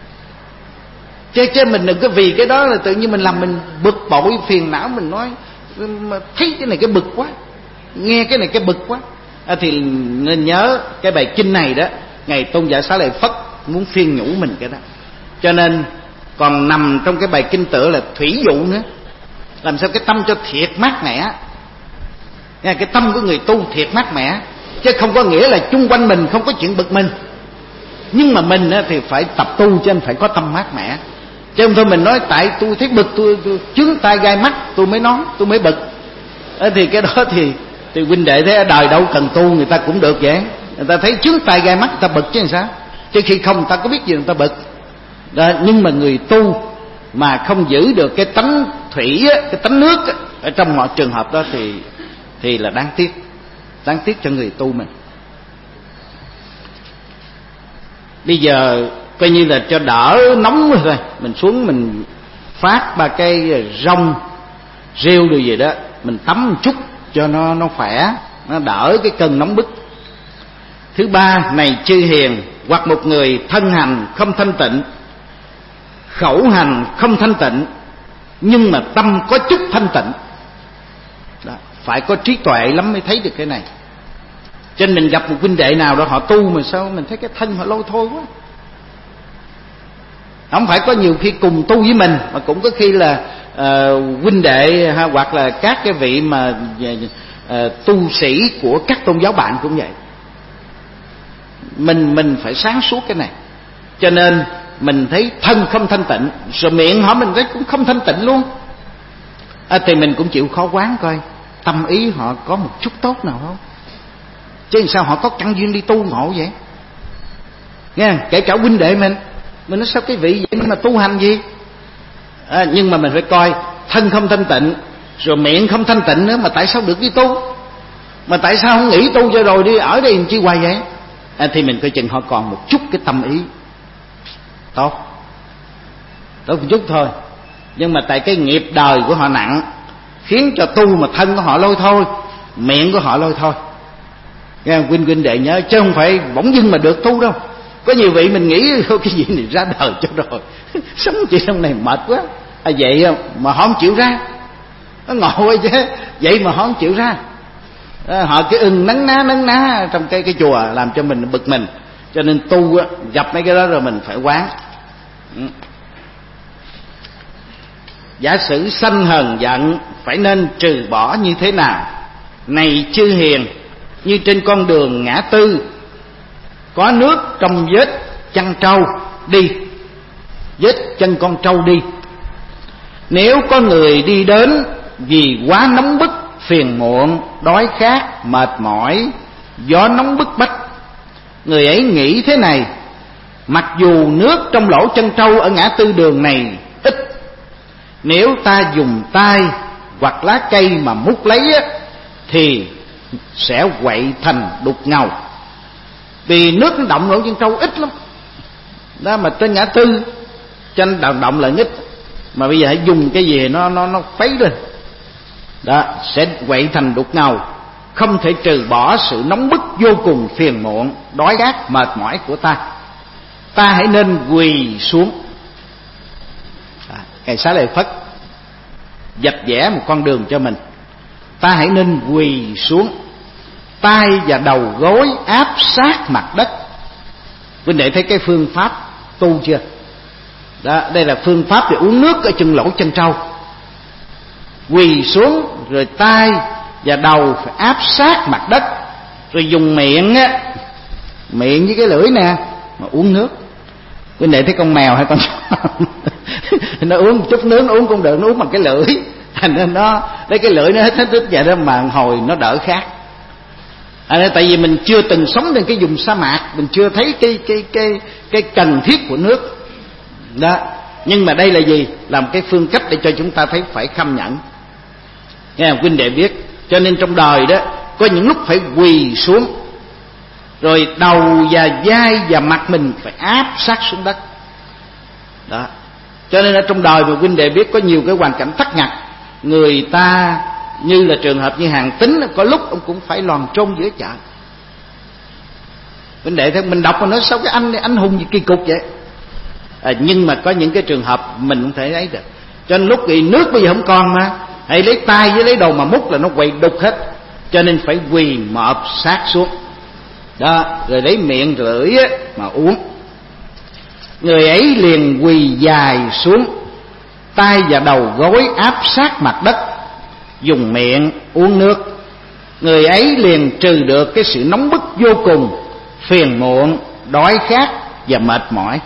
Chứ mình đừng có vì cái đó là tự nhiên mình làm mình bực bội phiền não, mình nói mà thấy cái này cái bực quá, nghe cái này cái bực quá. Thì nên nhớ cái bài kinh này đó, Ngài Tôn giả Xá Lợi Phất muốn phiên nhủ mình cái đó. Cho nên còn nằm trong cái bài kinh tựa là thủy dụ nữa. Làm sao cái tâm cho thiệt mát mẻ. Cái tâm của người tu thiệt mát mẻ, chứ không có nghĩa là chung quanh mình không có chuyện bực mình. Nhưng mà mình thì phải tập tu, cho nên phải có tâm mát mẻ. Chứ không thôi mình nói tại tôi thấy bực, tôi chướng tai gai mắt, tôi mới nói, tôi mới bực. Thì cái đó thì huynh đệ thấy ở đời đâu cần tu người ta cũng được vậy. Người ta thấy chướng tai gai mắt người ta bực chứ làm sao. Chứ khi không người ta có biết gì người ta bực đó. Nhưng mà người tu mà không giữ được cái tánh thủy, cái tánh nước ở trong mọi trường hợp đó thì là đáng tiếc cho người tu mình. Bây giờ coi như là cho đỡ nóng rồi thôi, mình xuống mình phát 3 cái rong rêu rồi gì đó, mình tắm một chút cho nó khỏe, nó đỡ cái cơn nóng bức. Thứ ba, này chư hiền, hoặc một người thân hành không thanh tịnh, khẩu hành không thanh tịnh, nhưng mà tâm có chút thanh tịnh đó, phải có trí tuệ lắm mới thấy được cái này. Cho nên mình gặp một huynh đệ nào đó họ tu mà sao mình thấy cái thân họ lôi thôi quá. Không phải có nhiều khi cùng tu với mình, mà cũng có khi là huynh đệ hoặc là các cái vị mà tu sĩ của các tôn giáo bạn cũng vậy. Mình phải sáng suốt cái này. Cho nên mình thấy thân không thanh tịnh, rồi miệng họ mình thấy cũng không thanh tịnh luôn, thì mình cũng chịu khó quán coi tâm ý họ có một chút tốt nào không. Chứ sao họ có căn duyên đi tu ngộ vậy nghe. Kể cả huynh đệ mình nói sao cái vị vậy mà tu hành gì. Nhưng mà mình phải coi thân không thanh tịnh, rồi miệng không thanh tịnh nữa, mà tại sao được đi tu, mà tại sao không nghỉ tu cho rồi đi ở đây làm chi hoài vậy. Thì mình coi chừng họ còn một chút cái tâm ý tốt một chút thôi. Nhưng mà tại cái nghiệp đời của họ nặng, khiến cho tu mà thân của họ lôi thôi, miệng của họ lôi thôi. Huynh đệ nhớ, chứ không phải bỗng dưng mà được tu đâu. Có nhiều vị mình nghĩ cái gì này ra đời cho rồi sống chị trong này mệt quá, vậy mà họ không chịu ra. Nó ngộ chứ, vậy mà họ không chịu ra. Họ cứ nấn ná trong cái chùa, làm cho mình bực mình. Cho nên tu gặp mấy cái đó rồi mình phải quán. Giả sử sân hờn giận phải nên trừ bỏ như thế nào? Này chư hiền, như trên con đường ngã tư có nước trong vết chân trâu đi, vết chân con trâu đi. Nếu có người đi đến vì quá nóng bức, phiền muộn, đói khát, mệt mỏi, gió nóng bức bách, người ấy nghĩ thế này: mặc dù nước trong lỗ chân trâu ở ngã tư đường này ít, nếu ta dùng tay hoặc lá cây mà múc lấy thì sẽ quậy thành đục ngầu. Vì nước nó động lỗ chân trâu ít lắm đó, mà trên ngã tư chân động là ít, mà bây giờ hãy dùng cái gì nó khuấy lên đó, sẽ quậy thành đục ngầu, không thể trừ bỏ sự nóng bức vô cùng phiền muộn, đói khát, mệt mỏi của ta. Ta hãy nên quỳ xuống. Ngài Xá Lợi Phất vạch vẽ một con đường cho mình. Ta hãy nên quỳ xuống, tay và đầu gối áp sát mặt đất. Huynh đệ thấy cái phương pháp tu chưa? Đó, đây là phương pháp để uống nước ở chân lỗ chân trâu. Quỳ xuống rồi tay và đầu phải áp sát mặt đất, rồi dùng miệng với cái lưỡi nè mà uống nước. Huynh đệ thấy con mèo hay con nó uống một chút nước nó uống cũng được, nó uống bằng cái lưỡi, thành nên nó lấy cái lưỡi nó hít vậy đó mà hồi nó đỡ khát. Tại vì mình chưa từng sống trên cái vùng sa mạc, mình chưa thấy cái cần thiết của nước đó. Nhưng mà đây là gì? Làm cái phương cách để cho chúng ta thấy phải kham nhẫn. Nghe huynh đệ biết. Cho nên trong đời đó có những lúc phải quỳ xuống, rồi đầu và vai và mặt mình phải áp sát xuống đất đó. Cho nên ở trong đời mà huynh đệ biết có nhiều cái hoàn cảnh thắt ngặt, người ta như là trường hợp như Hàng Tín, có lúc ông cũng phải lòn trôn giữa chợ. Vấn đề thế mình đọc mà nói sao cái anh hùng gì kỳ cục vậy. Nhưng mà có những cái trường hợp mình không thể ấy được. Cho nên lúc thì nước bây giờ không còn mà, hãy lấy tay với lấy đầu mà múc là nó quậy đục hết. Cho nên phải quỳ mọp sát xuống đó, rồi lấy miệng lưỡi mà uống. Người ấy liền quỳ dài xuống, tay và đầu gối áp sát mặt đất, dùng miệng uống nước. Người ấy liền trừ được cái sự nóng bức vô cùng, phiền muộn, đói khát và mệt mỏi.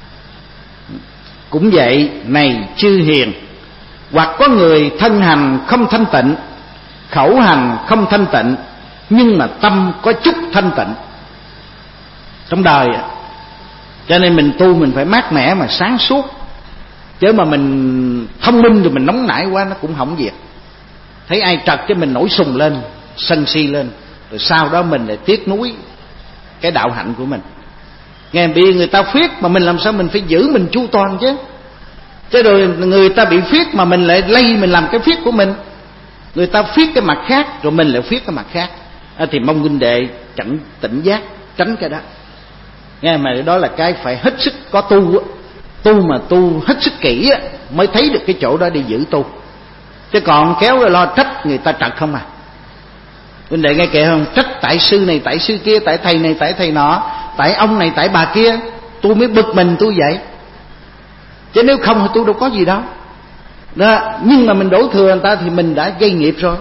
Cũng vậy, này chư hiền, hoặc có người thân hành không thanh tịnh, khẩu hành không thanh tịnh, nhưng mà tâm có chút thanh tịnh trong đời. Cho nên mình tu mình phải mát mẻ mà sáng suốt, chứ mà mình thông minh rồi mình nóng nảy quá nó cũng hỏng việc. Thấy ai trật cái mình nổi sùng lên, sân si lên, rồi sau đó mình lại tiếc nuối cái đạo hạnh của mình. Nghe bị người ta phiết mà mình làm sao mình phải giữ mình chu toàn chứ. Chứ rồi người ta bị phiết mà mình lại lây mình làm cái phiết của mình. Người ta phiết cái mặt khác rồi mình lại phiết cái mặt khác. Thì mong huynh đệ tỉnh giác tránh cái đó. Nghe mà đó là cái phải hết sức có tu á. Tu mà tu hết sức kỹ á mới thấy được cái chỗ đó để giữ tu. Chứ còn kéo rồi lo trách người ta trật không à. Huynh đệ nghe kìa không, trách tại sư này tại sư kia, tại thầy này tại thầy nọ, tại ông này tại bà kia, tôi mới bực mình tôi vậy. Chứ nếu không thì tôi đâu có gì đâu đó. Nhưng mà mình đổ thừa người ta thì mình đã gây nghiệp rồi.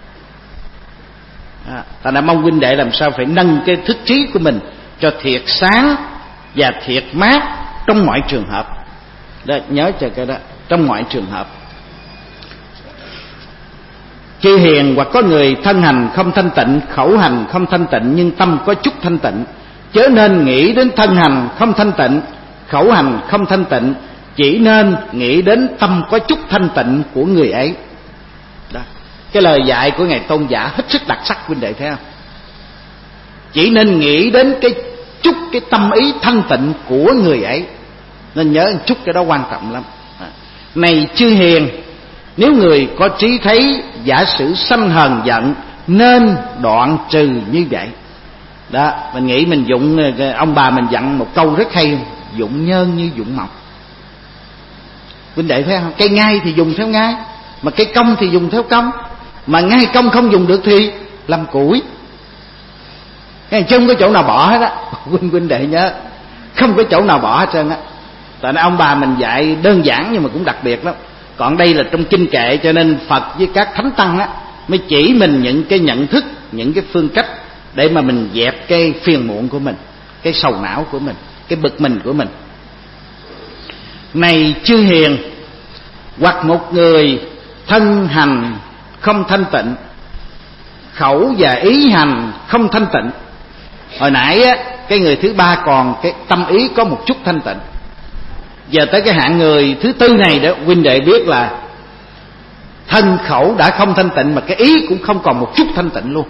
Ta đã mong huynh đệ làm sao phải nâng cái thức trí của mình cho thiệt sáng và thiệt mát trong mọi trường hợp đó, nhớ cho cái đó, trong mọi trường hợp. Chư hiền, hoặc có người thân hành không thanh tịnh, khẩu hành không thanh tịnh, nhưng tâm có chút thanh tịnh, chớ nên nghĩ đến thân hành không thanh tịnh, khẩu hành không thanh tịnh, chỉ nên nghĩ đến tâm có chút thanh tịnh của người ấy đó. Cái lời dạy của Ngài Tôn Giả hết sức đặc sắc, huynh đệ thấy không? Chỉ nên nghĩ đến cái chút cái tâm ý thanh tịnh của người ấy. Nên nhớ một chút cái đó quan trọng lắm. Này chư hiền, nếu người có trí thấy giả sử sanh hờn giận, nên đoạn trừ như vậy đó. Mình nghĩ mình dụng, ông bà mình dặn một câu rất hay: dụng nhơn như dụng mộc. Huynh đệ thấy không? Cây ngai thì dùng theo ngai, mà cây cong thì dùng theo cong. Mà ngai cong không dùng được thì làm củi. Chứ không có chỗ nào bỏ hết á. Huynh đệ nhớ, không có chỗ nào bỏ hết trơn á. Tại nên ông bà mình dạy đơn giản nhưng mà cũng đặc biệt lắm. Còn đây là trong kinh kệ, cho nên Phật với các thánh tăng á mới chỉ mình những cái nhận thức, những cái phương cách để mà mình dẹp cái phiền muộn của mình, cái sầu não của mình, cái bực mình của mình. Này chư hiền, hoặc một người thân hành không thanh tịnh, khẩu và ý hành không thanh tịnh. Hồi nãy á, cái người thứ ba còn cái tâm ý có một chút thanh tịnh. Giờ tới cái hạng người thứ tư này đó, huynh đệ biết là thân khẩu đã không thanh tịnh, mà cái ý cũng không còn một chút thanh tịnh luôn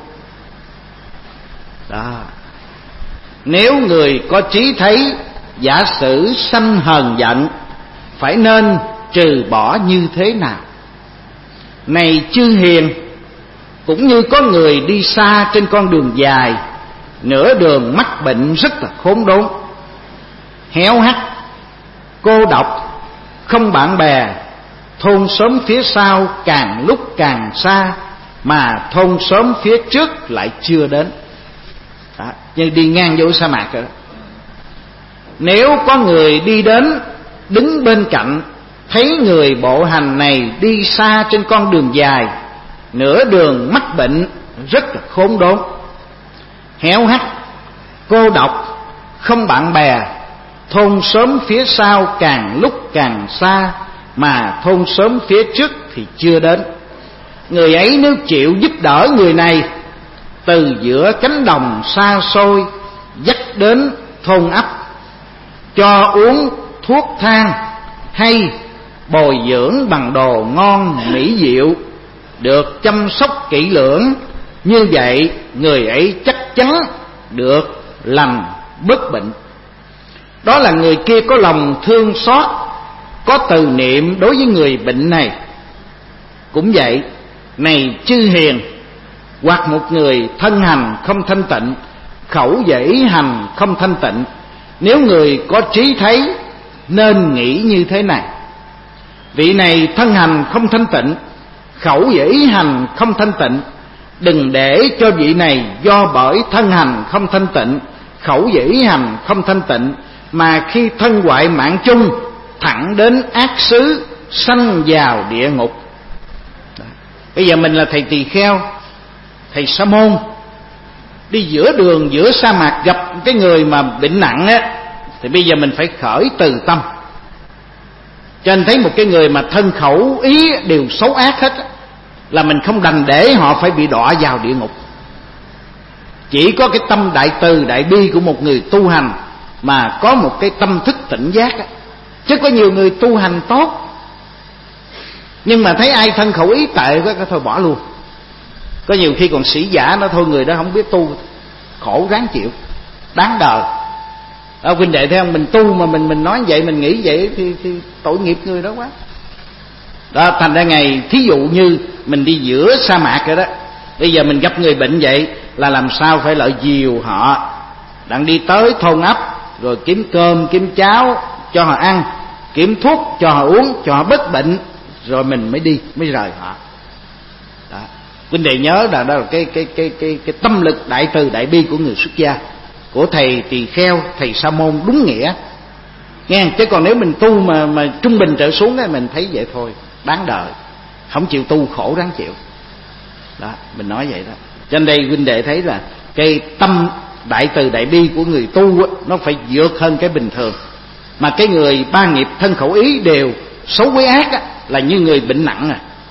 đó. Nếu người có trí thấy giả sử sanh hờn giận, phải nên trừ bỏ như thế nào? Này chư hiền, cũng như có người đi xa trên con đường dài, nửa đường mắc bệnh rất là khốn đốn, héo hắt, cô độc, không bạn bè, thôn xóm phía sau càng lúc càng xa, mà thôn xóm phía trước lại chưa đến đó, như đi ngang vô sa mạc rồi đó. Nếu có người đi đến, đứng bên cạnh, thấy người bộ hành này đi xa trên con đường dài, nửa đường mắc bệnh rất là khốn đốn, héo hắt, cô độc, không bạn bè, thôn xóm phía sau càng lúc càng xa, mà thôn xóm phía trước thì chưa đến. Người ấy nếu chịu giúp đỡ người này, từ giữa cánh đồng xa xôi dắt đến thôn ấp, cho uống thuốc thang hay bồi dưỡng bằng đồ ngon mỹ diệu, được chăm sóc kỹ lưỡng, như vậy người ấy chắc chắn được lành bớt bệnh. Đó là người kia có lòng thương xót, có từ niệm đối với người bệnh này. Cũng vậy, này chư hiền, hoặc một người thân hành không thanh tịnh, khẩu và ý hành không thanh tịnh. Nếu người có trí thấy nên nghĩ như thế này: vị này thân hành không thanh tịnh, khẩu và ý hành không thanh tịnh. Đừng để cho vị này do bởi thân hành không thanh tịnh, khẩu và ý hành không thanh tịnh, mà khi thân hoại mạng chung thẳng đến ác xứ, sanh vào địa ngục. Bây giờ mình là thầy tỳ kheo, thầy sa môn, đi giữa đường giữa sa mạc gặp cái người mà bệnh nặng á, thì bây giờ mình phải khởi từ tâm. Cho nên thấy một cái người mà thân khẩu ý đều xấu ác hết, là mình không đành để họ phải bị đọa vào địa ngục. Chỉ có cái tâm đại từ đại bi của một người tu hành mà có một cái tâm thức tỉnh giác á. Chứ có nhiều người tu hành tốt, nhưng mà thấy ai thân khẩu ý tệ quá thôi bỏ luôn. Có nhiều khi còn sĩ giả nó thôi, người đó không biết tu, khổ ráng chịu, đáng đời. Huynh đệ thấy không, mình tu mà mình nói vậy, mình nghĩ vậy thì tội nghiệp người đó quá. Đó, thành ra ngày thí dụ như mình đi giữa sa mạc rồi đó, bây giờ mình gặp người bệnh vậy là làm sao phải lợi dìu họ, đang đi tới thôn ấp, rồi kiếm cơm kiếm cháo cho họ ăn, kiếm thuốc cho họ uống, cho họ bớt bệnh, rồi mình mới đi, mới rời họ. Đó, huynh đệ nhớ là đó là cái tâm lực đại từ đại bi của người xuất gia, của thầy tỳ kheo, thầy sa môn đúng nghĩa nghe. Chứ còn nếu mình tu mà trung bình trở xuống thì mình thấy vậy thôi, đáng đời, không chịu tu khổ ráng chịu. Đó, mình nói vậy đó. Cho nên đây huynh đệ thấy là cái tâm đại từ đại bi của người tu á, nó phải vượt hơn cái bình thường. Mà cái người ba nghiệp thân khẩu ý đều xấu với ác á, là như người bệnh nặng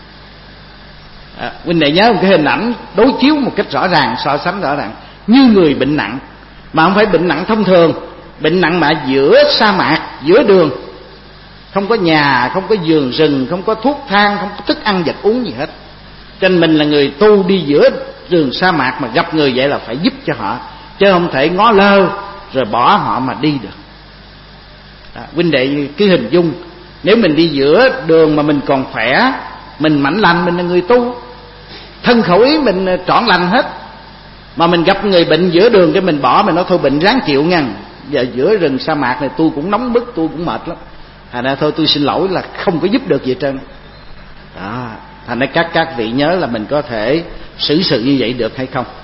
huynh đệ nhớ một cái hình ảnh đối chiếu một cách rõ ràng, so sánh rõ ràng, như người bệnh nặng, mà không phải bệnh nặng thông thường, bệnh nặng mà giữa sa mạc, giữa đường, không có nhà, không có vườn rừng, không có thuốc thang, không có thức ăn vật uống gì hết. Cho nên mình là người tu đi giữa rừng sa mạc mà gặp người vậy là phải giúp cho họ, chứ không thể ngó lơ rồi bỏ họ mà đi được. Đó, huynh đệ cứ hình dung, nếu mình đi giữa đường mà mình còn khỏe, mình mạnh lành, mình là người tu, thân khẩu ý mình trọn lành hết, mà mình gặp người bệnh giữa đường cái mình bỏ, mình nói thôi bệnh ráng chịu nha, giờ giữa rừng sa mạc này tôi cũng nóng bức, tôi cũng mệt lắm, thành ra thôi tôi xin lỗi, là không có giúp được gì trơn. Đó, thành ra các vị nhớ là mình có thể xử sự như vậy được hay không.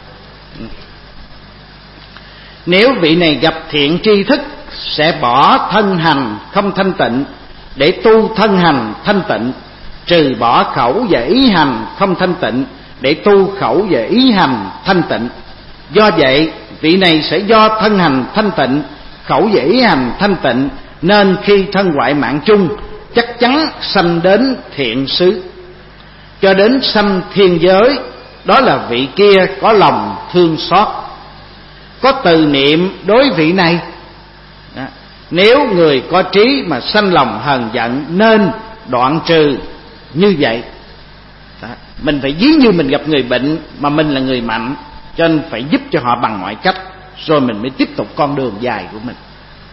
Nếu vị này gặp thiện tri thức, sẽ bỏ thân hành không thanh tịnh để tu thân hành thanh tịnh, trừ bỏ khẩu và ý hành không thanh tịnh để tu khẩu và ý hành thanh tịnh. Do vậy vị này sẽ do thân hành thanh tịnh, khẩu và ý hành thanh tịnh, nên khi thân hoại mạng chung chắc chắn sanh đến thiện xứ, cho đến sanh thiên giới. Đó là vị kia có lòng thương xót, có từ niệm đối vị này. Đó, nếu người có trí mà sanh lòng hờn giận nên đoạn trừ như vậy. Đó, mình phải ví như mình gặp người bệnh mà mình là người mạnh, cho nên phải giúp cho họ bằng mọi cách, rồi mình mới tiếp tục con đường dài của mình.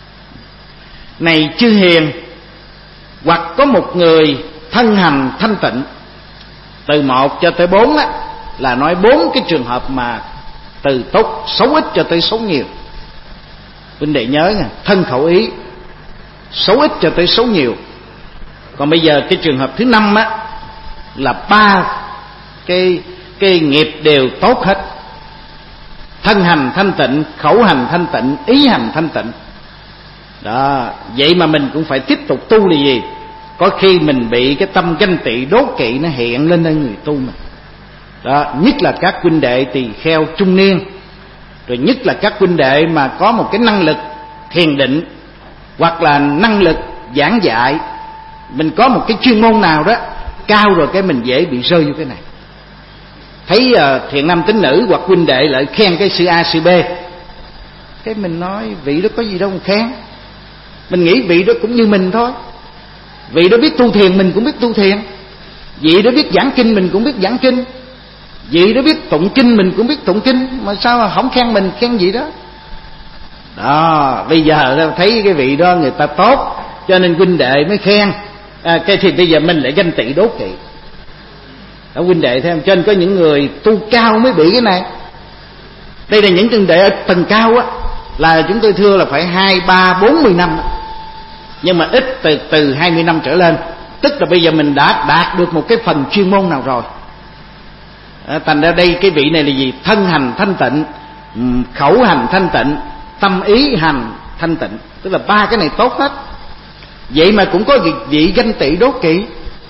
Này chư hiền, hoặc có một người thân hành thanh tịnh, từ 1 cho tới 4 á, là nói 4 cái trường hợp mà từ tốt xấu ít cho tới xấu nhiều. Huynh đệ nhớ nha, thân khẩu ý xấu ít cho tới xấu nhiều. Còn bây giờ cái trường hợp thứ 5 á, là 3 cái nghiệp đều tốt hết: thân hành thanh tịnh, khẩu hành thanh tịnh, ý hành thanh tịnh. Đó, vậy mà mình cũng phải tiếp tục tu là gì? Có khi mình bị cái tâm ganh tị đố kỵ nó hiện lên nơi người tu mình. Đó, nhất là các huynh đệ tỳ kheo trung niên, rồi nhất là các huynh đệ mà có một cái năng lực thiền định hoặc là năng lực giảng dạy, mình có một cái chuyên môn nào đó cao rồi, cái mình dễ bị rơi vô cái này. Thấy thiện nam tín nữ hoặc huynh đệ lại khen cái sư A sư B, cái mình nói vị đó có gì đâu mà khen, mình nghĩ vị đó cũng như mình thôi. Vị đó biết tu thiền, mình cũng biết tu thiền. Vị đó biết giảng kinh, mình cũng biết giảng kinh. Vị đó biết tụng kinh, mình cũng biết tụng kinh. Mà sao mà không khen mình, khen vị đó? Đó, bây giờ thấy cái vị đó người ta tốt, cho nên huynh đệ mới khen. Cái thì bây giờ mình lại ganh tị đố kỵ. Đó, huynh đệ thấy không? Cho nên có những người tu cao mới bị cái này. Đây là những huynh đệ ở tầng cao á, là chúng tôi thưa là phải 2, 3, 40 năm, nhưng mà ít từ 20 năm trở lên. Tức là bây giờ mình đã đạt được một cái phần chuyên môn nào rồi. Thành ra đây cái vị này là gì? Thân hành thanh tịnh, khẩu hành thanh tịnh, tâm ý hành thanh tịnh. Tức là ba cái này tốt hết. Vậy mà cũng có vị ganh tị đố kỵ.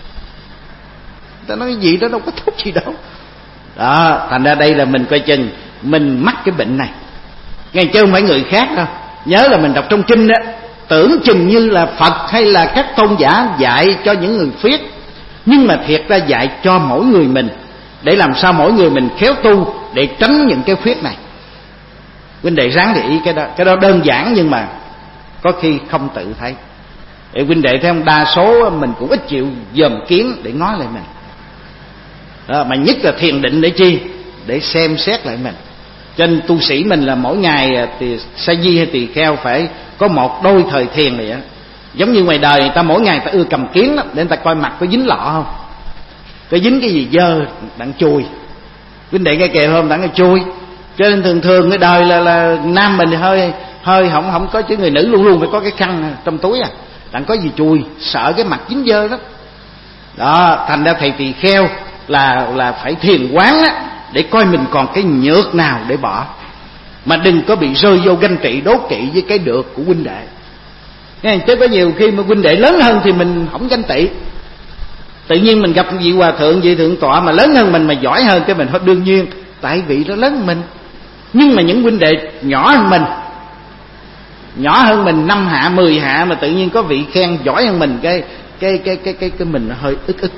Ta nói cái gì đó đâu có tốt gì đâu. Đó, thành ra đây là mình coi chừng mình mắc cái bệnh này. Nghe chứ không phải người khác đâu. Nhớ là mình đọc trong kinh đó, tưởng chừng như là Phật hay là các tôn giả dạy cho những người phiết, nhưng mà thiệt ra dạy cho mỗi người mình, để làm sao mỗi người mình khéo tu để tránh những cái khuyết này. Huynh đệ ráng để ý cái đó đơn giản nhưng mà có khi không tự thấy. Để huynh đệ thấy không, đa số mình cũng ít chịu dòm kiến để nói lại mình. Đó, mà nhất là thiền định để chi? Để xem xét lại mình. Cho nên tu sĩ mình là mỗi ngày thì sa di hay tỳ kheo phải có một đôi thời thiền này á. Giống như ngoài đời người ta mỗi ngày ta ưa cầm kiến lắm, để người ta coi mặt có dính lọ không, có dính cái gì dơ đặng chùi. Huynh đệ nghe kìa không, đặng cái chui. Cho nên thường cái đời là nam mình thì hơi không có, chứ người nữ luôn luôn phải có cái khăn trong túi đặng có gì chùi, sợ cái mặt dính dơ đó. Đó, thành ra thầy tỳ kheo là phải thiền quán á, để coi mình còn cái nhược nào để bỏ, mà đừng có bị rơi vô ganh tị đố kỵ với cái được của huynh đệ. Nghe, chứ có nhiều khi mà huynh đệ lớn hơn thì mình không ganh tị. Tự nhiên mình gặp vị hòa thượng, vị thượng tọa mà lớn hơn mình, mà giỏi hơn, cái mình thôi đương nhiên, tại vị nó lớn hơn mình. Nhưng mà những huynh đệ nhỏ hơn mình, nhỏ hơn mình 5 hạ 10 hạ, mà tự nhiên có vị khen giỏi hơn mình, cái mình nó hơi ức.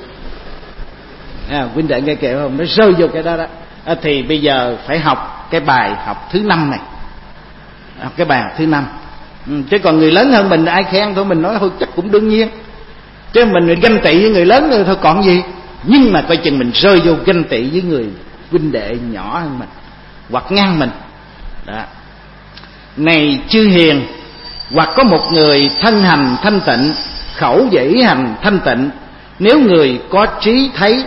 Huynh đệ nghe kìa không, nó rơi vô cái đó đó. Thì bây giờ phải học cái bài học thứ 5 này, học cái bài học thứ 5. Chứ còn người lớn hơn mình ai khen thôi mình nói thôi chắc cũng đương nhiên, chứ mình ganh tị với người lớn rồi thôi còn gì. Nhưng mà coi chừng mình rơi vô ganh tị với người huynh đệ nhỏ hơn mình hoặc ngang mình đó. Này chư hiền, hoặc có một người thân hành thanh tịnh, khẩu dĩ hành thanh tịnh, nếu người có trí thấy.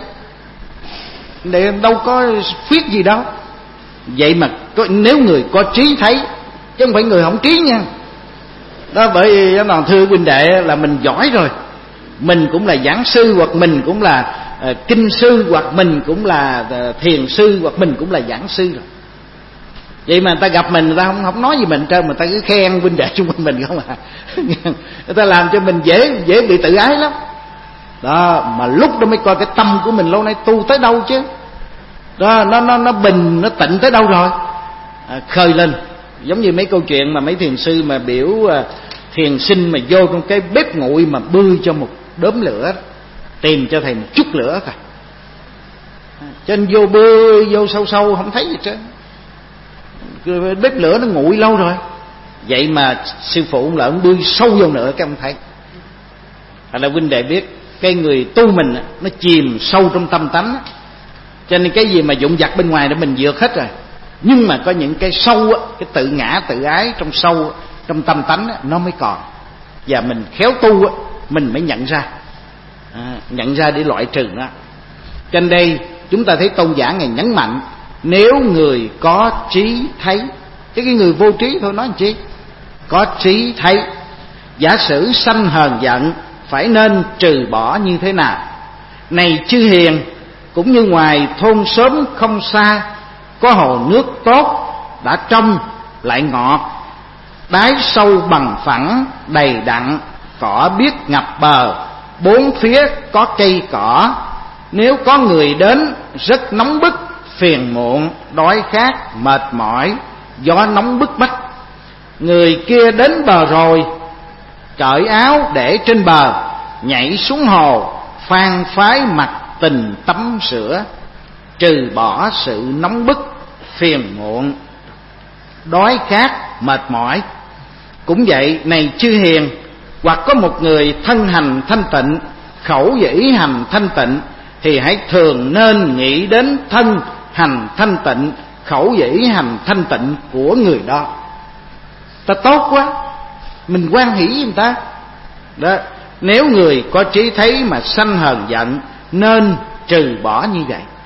Để đâu có phiết gì đâu. Vậy mà nếu người có trí thấy, chứ không phải người không trí nha. Đó, bởi vì nó thưa huynh đệ là mình giỏi rồi, mình cũng là giảng sư, hoặc mình cũng là kinh sư, hoặc mình cũng là thiền sư, hoặc mình cũng là giảng sư rồi. Vậy mà người ta gặp mình, người ta không nói gì mình trơn, mà người ta cứ khen huynh đệ xung quanh mình không à. Người ta làm cho mình dễ bị tự ái lắm. Đó, mà lúc đó mới coi cái tâm của mình lâu nay tu tới đâu chứ. Đó, nó bình, nó tịnh tới đâu rồi. Khơi lên. Giống như mấy câu chuyện mà mấy thiền sư mà biểu thiền sinh mà vô trong cái bếp nguội mà bươi cho một đốm lửa, tìm cho thầy một chút lửa thôi. Cho nên vô bươi, vô sâu không thấy gì trơn. Bếp lửa nó nguội lâu rồi. Vậy mà sư phụ ông là ông bươi sâu vô nữa cái ông thấy. Thật là huynh đệ biết, cái người tu mình nó chìm sâu trong tâm tánh, cho nên cái gì mà dụng vặt bên ngoài đó mình vượt hết rồi. Nhưng mà có những cái sâu, cái tự ngã tự ái trong sâu, trong tâm tánh nó mới còn. Và mình khéo tu mình mới nhận ra, nhận ra để loại trừ nó. Cho nên đây chúng ta thấy tôn giả ngài nhấn mạnh, nếu người có trí thấy, chứ cái người vô trí thôi nói làm chi. Có trí thấy, giả sử sanh hờn giận phải nên trừ bỏ như thế nào. Này chư hiền, cũng như ngoài thôn xóm không xa, có hồ nước tốt, đã trong lại ngọt, đáy sâu bằng phẳng đầy đặn, cỏ biếc ngập bờ, bốn phía có cây cỏ. Nếu có người đến rất nóng bức, phiền muộn, đói khát, mệt mỏi, gió nóng bức bách, người kia đến bờ rồi, cởi áo để trên bờ, nhảy xuống hồ, phan phái mặt tình tắm rửa, trừ bỏ sự nóng bức, phiền muộn, đói khát, mệt mỏi. Cũng vậy, này chư hiền, hoặc có một người thân hành thanh tịnh, khẩu dĩ hành thanh tịnh, thì hãy thường nên nghĩ đến thân hành thanh tịnh, khẩu dĩ hành thanh tịnh của người đó. Ta tốt quá, mình hoan hỷ với người ta đó. Nếu người có trí thấy mà sanh hờn giận, nên trừ bỏ như vậy.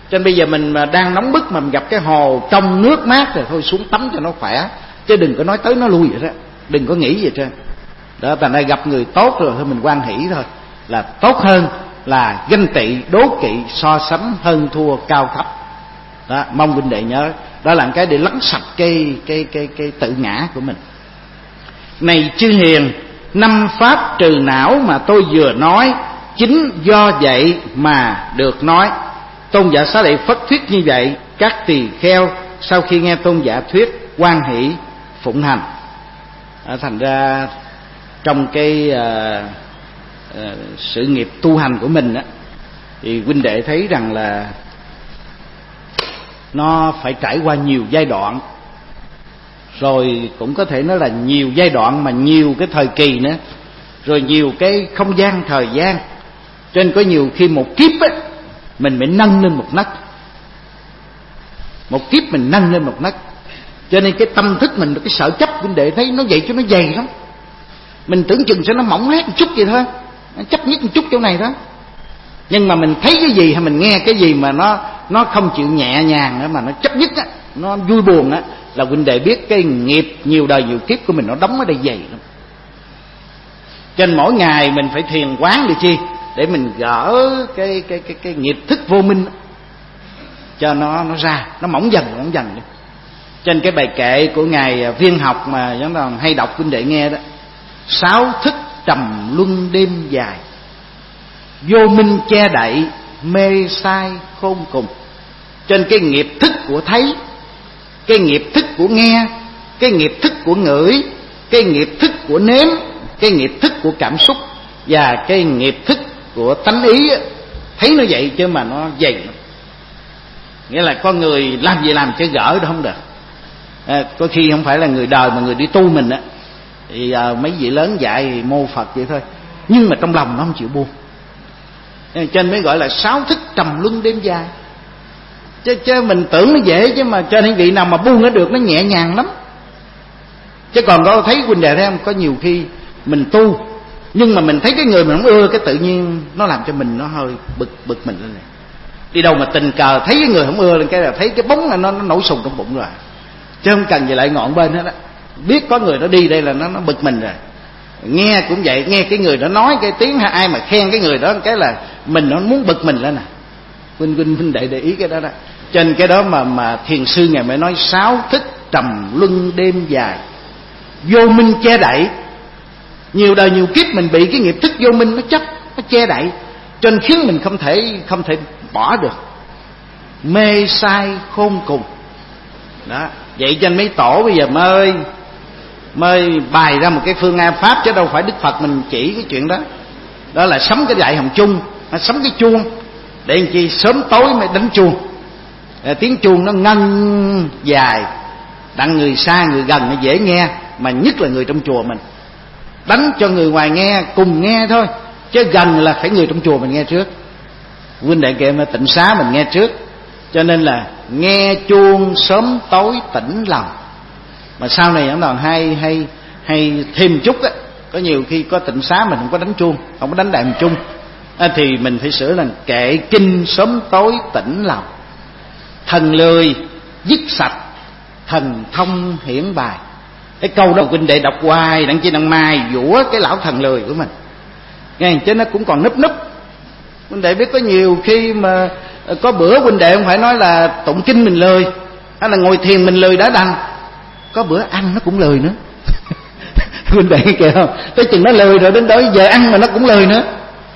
Cho nên bây giờ mình mà đang nóng bức mà mình gặp cái hồ trong nước mát thì thôi xuống tắm cho nó khỏe, chứ đừng có nói tới nó lui vậy đó, đừng có nghĩ vậy trơn. Đó, thành ra gặp người tốt rồi thôi mình hoan hỷ thôi là tốt hơn là ganh tị, đố kỵ, so sánh, hơn thua, cao thấp. Đó, mong huynh đệ nhớ, đó là cái để lắng sạch cái tự ngã của mình. Này chư hiền, 5 pháp trừ não mà tôi vừa nói chính do vậy mà được nói. Tôn giả Xá Lợi Phất thuyết như vậy, các tỳ kheo sau khi nghe tôn giả thuyết hoan hỷ phụng hành. Thành ra trong cái sự nghiệp tu hành của mình á, thì huynh đệ thấy rằng là nó phải trải qua nhiều giai đoạn, rồi cũng có thể nói là nhiều giai đoạn mà nhiều cái thời kỳ nữa, rồi nhiều cái không gian thời gian. Cho nên có nhiều khi một kiếp á mình mới nâng lên một nấc, một kiếp mình nâng lên một nấc. Cho nên cái tâm thức mình, cái sợ chấp huynh đệ thấy nó vậy cho nó dày lắm. Mình tưởng chừng sẽ nó mỏng lét một chút vậy thôi, nó chấp nhất một chút chỗ này đó. Nhưng mà mình thấy cái gì hay mình nghe cái gì mà nó không chịu nhẹ nhàng nữa, mà nó chấp nhất á, nó vui buồn á, là huynh đệ biết cái nghiệp nhiều đời nhiều kiếp của mình nó đóng ở đây dày lắm. Cho nên mỗi ngày mình phải thiền quán để chi? Để mình gỡ cái nghiệp thức vô minh cho nó ra, nó mỏng dần đi. Trên cái bài kệ của ngài Viên Học mà chúng ta hay đọc huynh đệ nghe đó: 6 thức trầm luân đêm dài, vô minh che đậy, mê sai khôn cùng. Trên cái nghiệp thức của thấy, cái nghiệp thức của nghe, cái nghiệp thức của ngửi, cái nghiệp thức của nếm, cái nghiệp thức của cảm xúc và cái nghiệp thức của tánh ý, thấy nó vậy chứ mà nó dày lắm. Nghĩa là con người làm gì làm chứ gỡ đó không được. Có khi không phải là người đời mà người đi tu mình á, thì mấy vị lớn dạy mô Phật vậy thôi, nhưng mà trong lòng nó không chịu buông. Cho nên mới gọi là 6 thức trầm luân đêm dài. Chứ mình tưởng nó dễ, chứ mà cho nên vị nào mà buông nó được nó nhẹ nhàng lắm. Chứ còn có thấy huynh đệ thấy không, có nhiều khi mình tu nhưng mà mình thấy cái người mình không ưa, cái tự nhiên nó làm cho mình nó hơi bực mình lên này. Đi đâu mà tình cờ thấy cái người không ưa lên cái là thấy cái bóng là nó nổi sùng trong bụng rồi, chứ không cần gì lại ngọn bên hết á. Biết có người nó đi đây là nó bực mình rồi. Nghe cũng vậy, nghe cái người đó nói cái tiếng hay ai mà khen cái người đó cái là mình nó muốn bực mình lên nè. Huynh đệ để ý cái đó đó. Trên cái đó mà thiền sư ngài mới nói 6 thức trầm luân đêm dài, vô minh che đậy. Nhiều đời nhiều kiếp mình bị cái nghiệp thức vô minh nó chấp, nó che đậy, cho nên khiến mình không thể bỏ được, mê sai khôn cùng đó. Vậy cho nên mấy tổ bây giờ mới bày ra một cái phương án pháp, chứ đâu phải Đức Phật mình chỉ cái chuyện đó. Đó là sắm cái dạy hồng chung, sắm cái chuông để làm chi sớm tối mới đánh chuông. Tiếng chuông nó ngân dài, đặng người xa người gần nó dễ nghe, mà nhất là người trong chùa mình. Đánh cho người ngoài nghe cùng nghe thôi, chứ gần là phải người trong chùa mình nghe trước. Huynh đệ kệ mà tịnh xá mình nghe trước. Cho nên là nghe chuông sớm tối tỉnh lòng. Mà sau này vẫn còn hay thêm chút á. Có nhiều khi có tịnh xá mình không có đánh chuông, không có đánh đàn chung, thì mình phải sửa là kệ kinh sớm tối tỉnh lòng, thần lười dứt sạch, thần thông hiển bài. Cái câu đó huynh đệ đọc hoài đặng chi đặng mai dũa cái lão thần lười của mình nghe, chứ nó cũng còn núp. Huynh đệ biết có nhiều khi mà có bữa huynh đệ không phải nói là tụng kinh mình lười, hay là ngồi thiền mình lười đã đành, có bữa ăn nó cũng lười nữa. Huynh đệ kìa không, tới chừng nó lười rồi đến đó giờ ăn mà nó cũng lười nữa.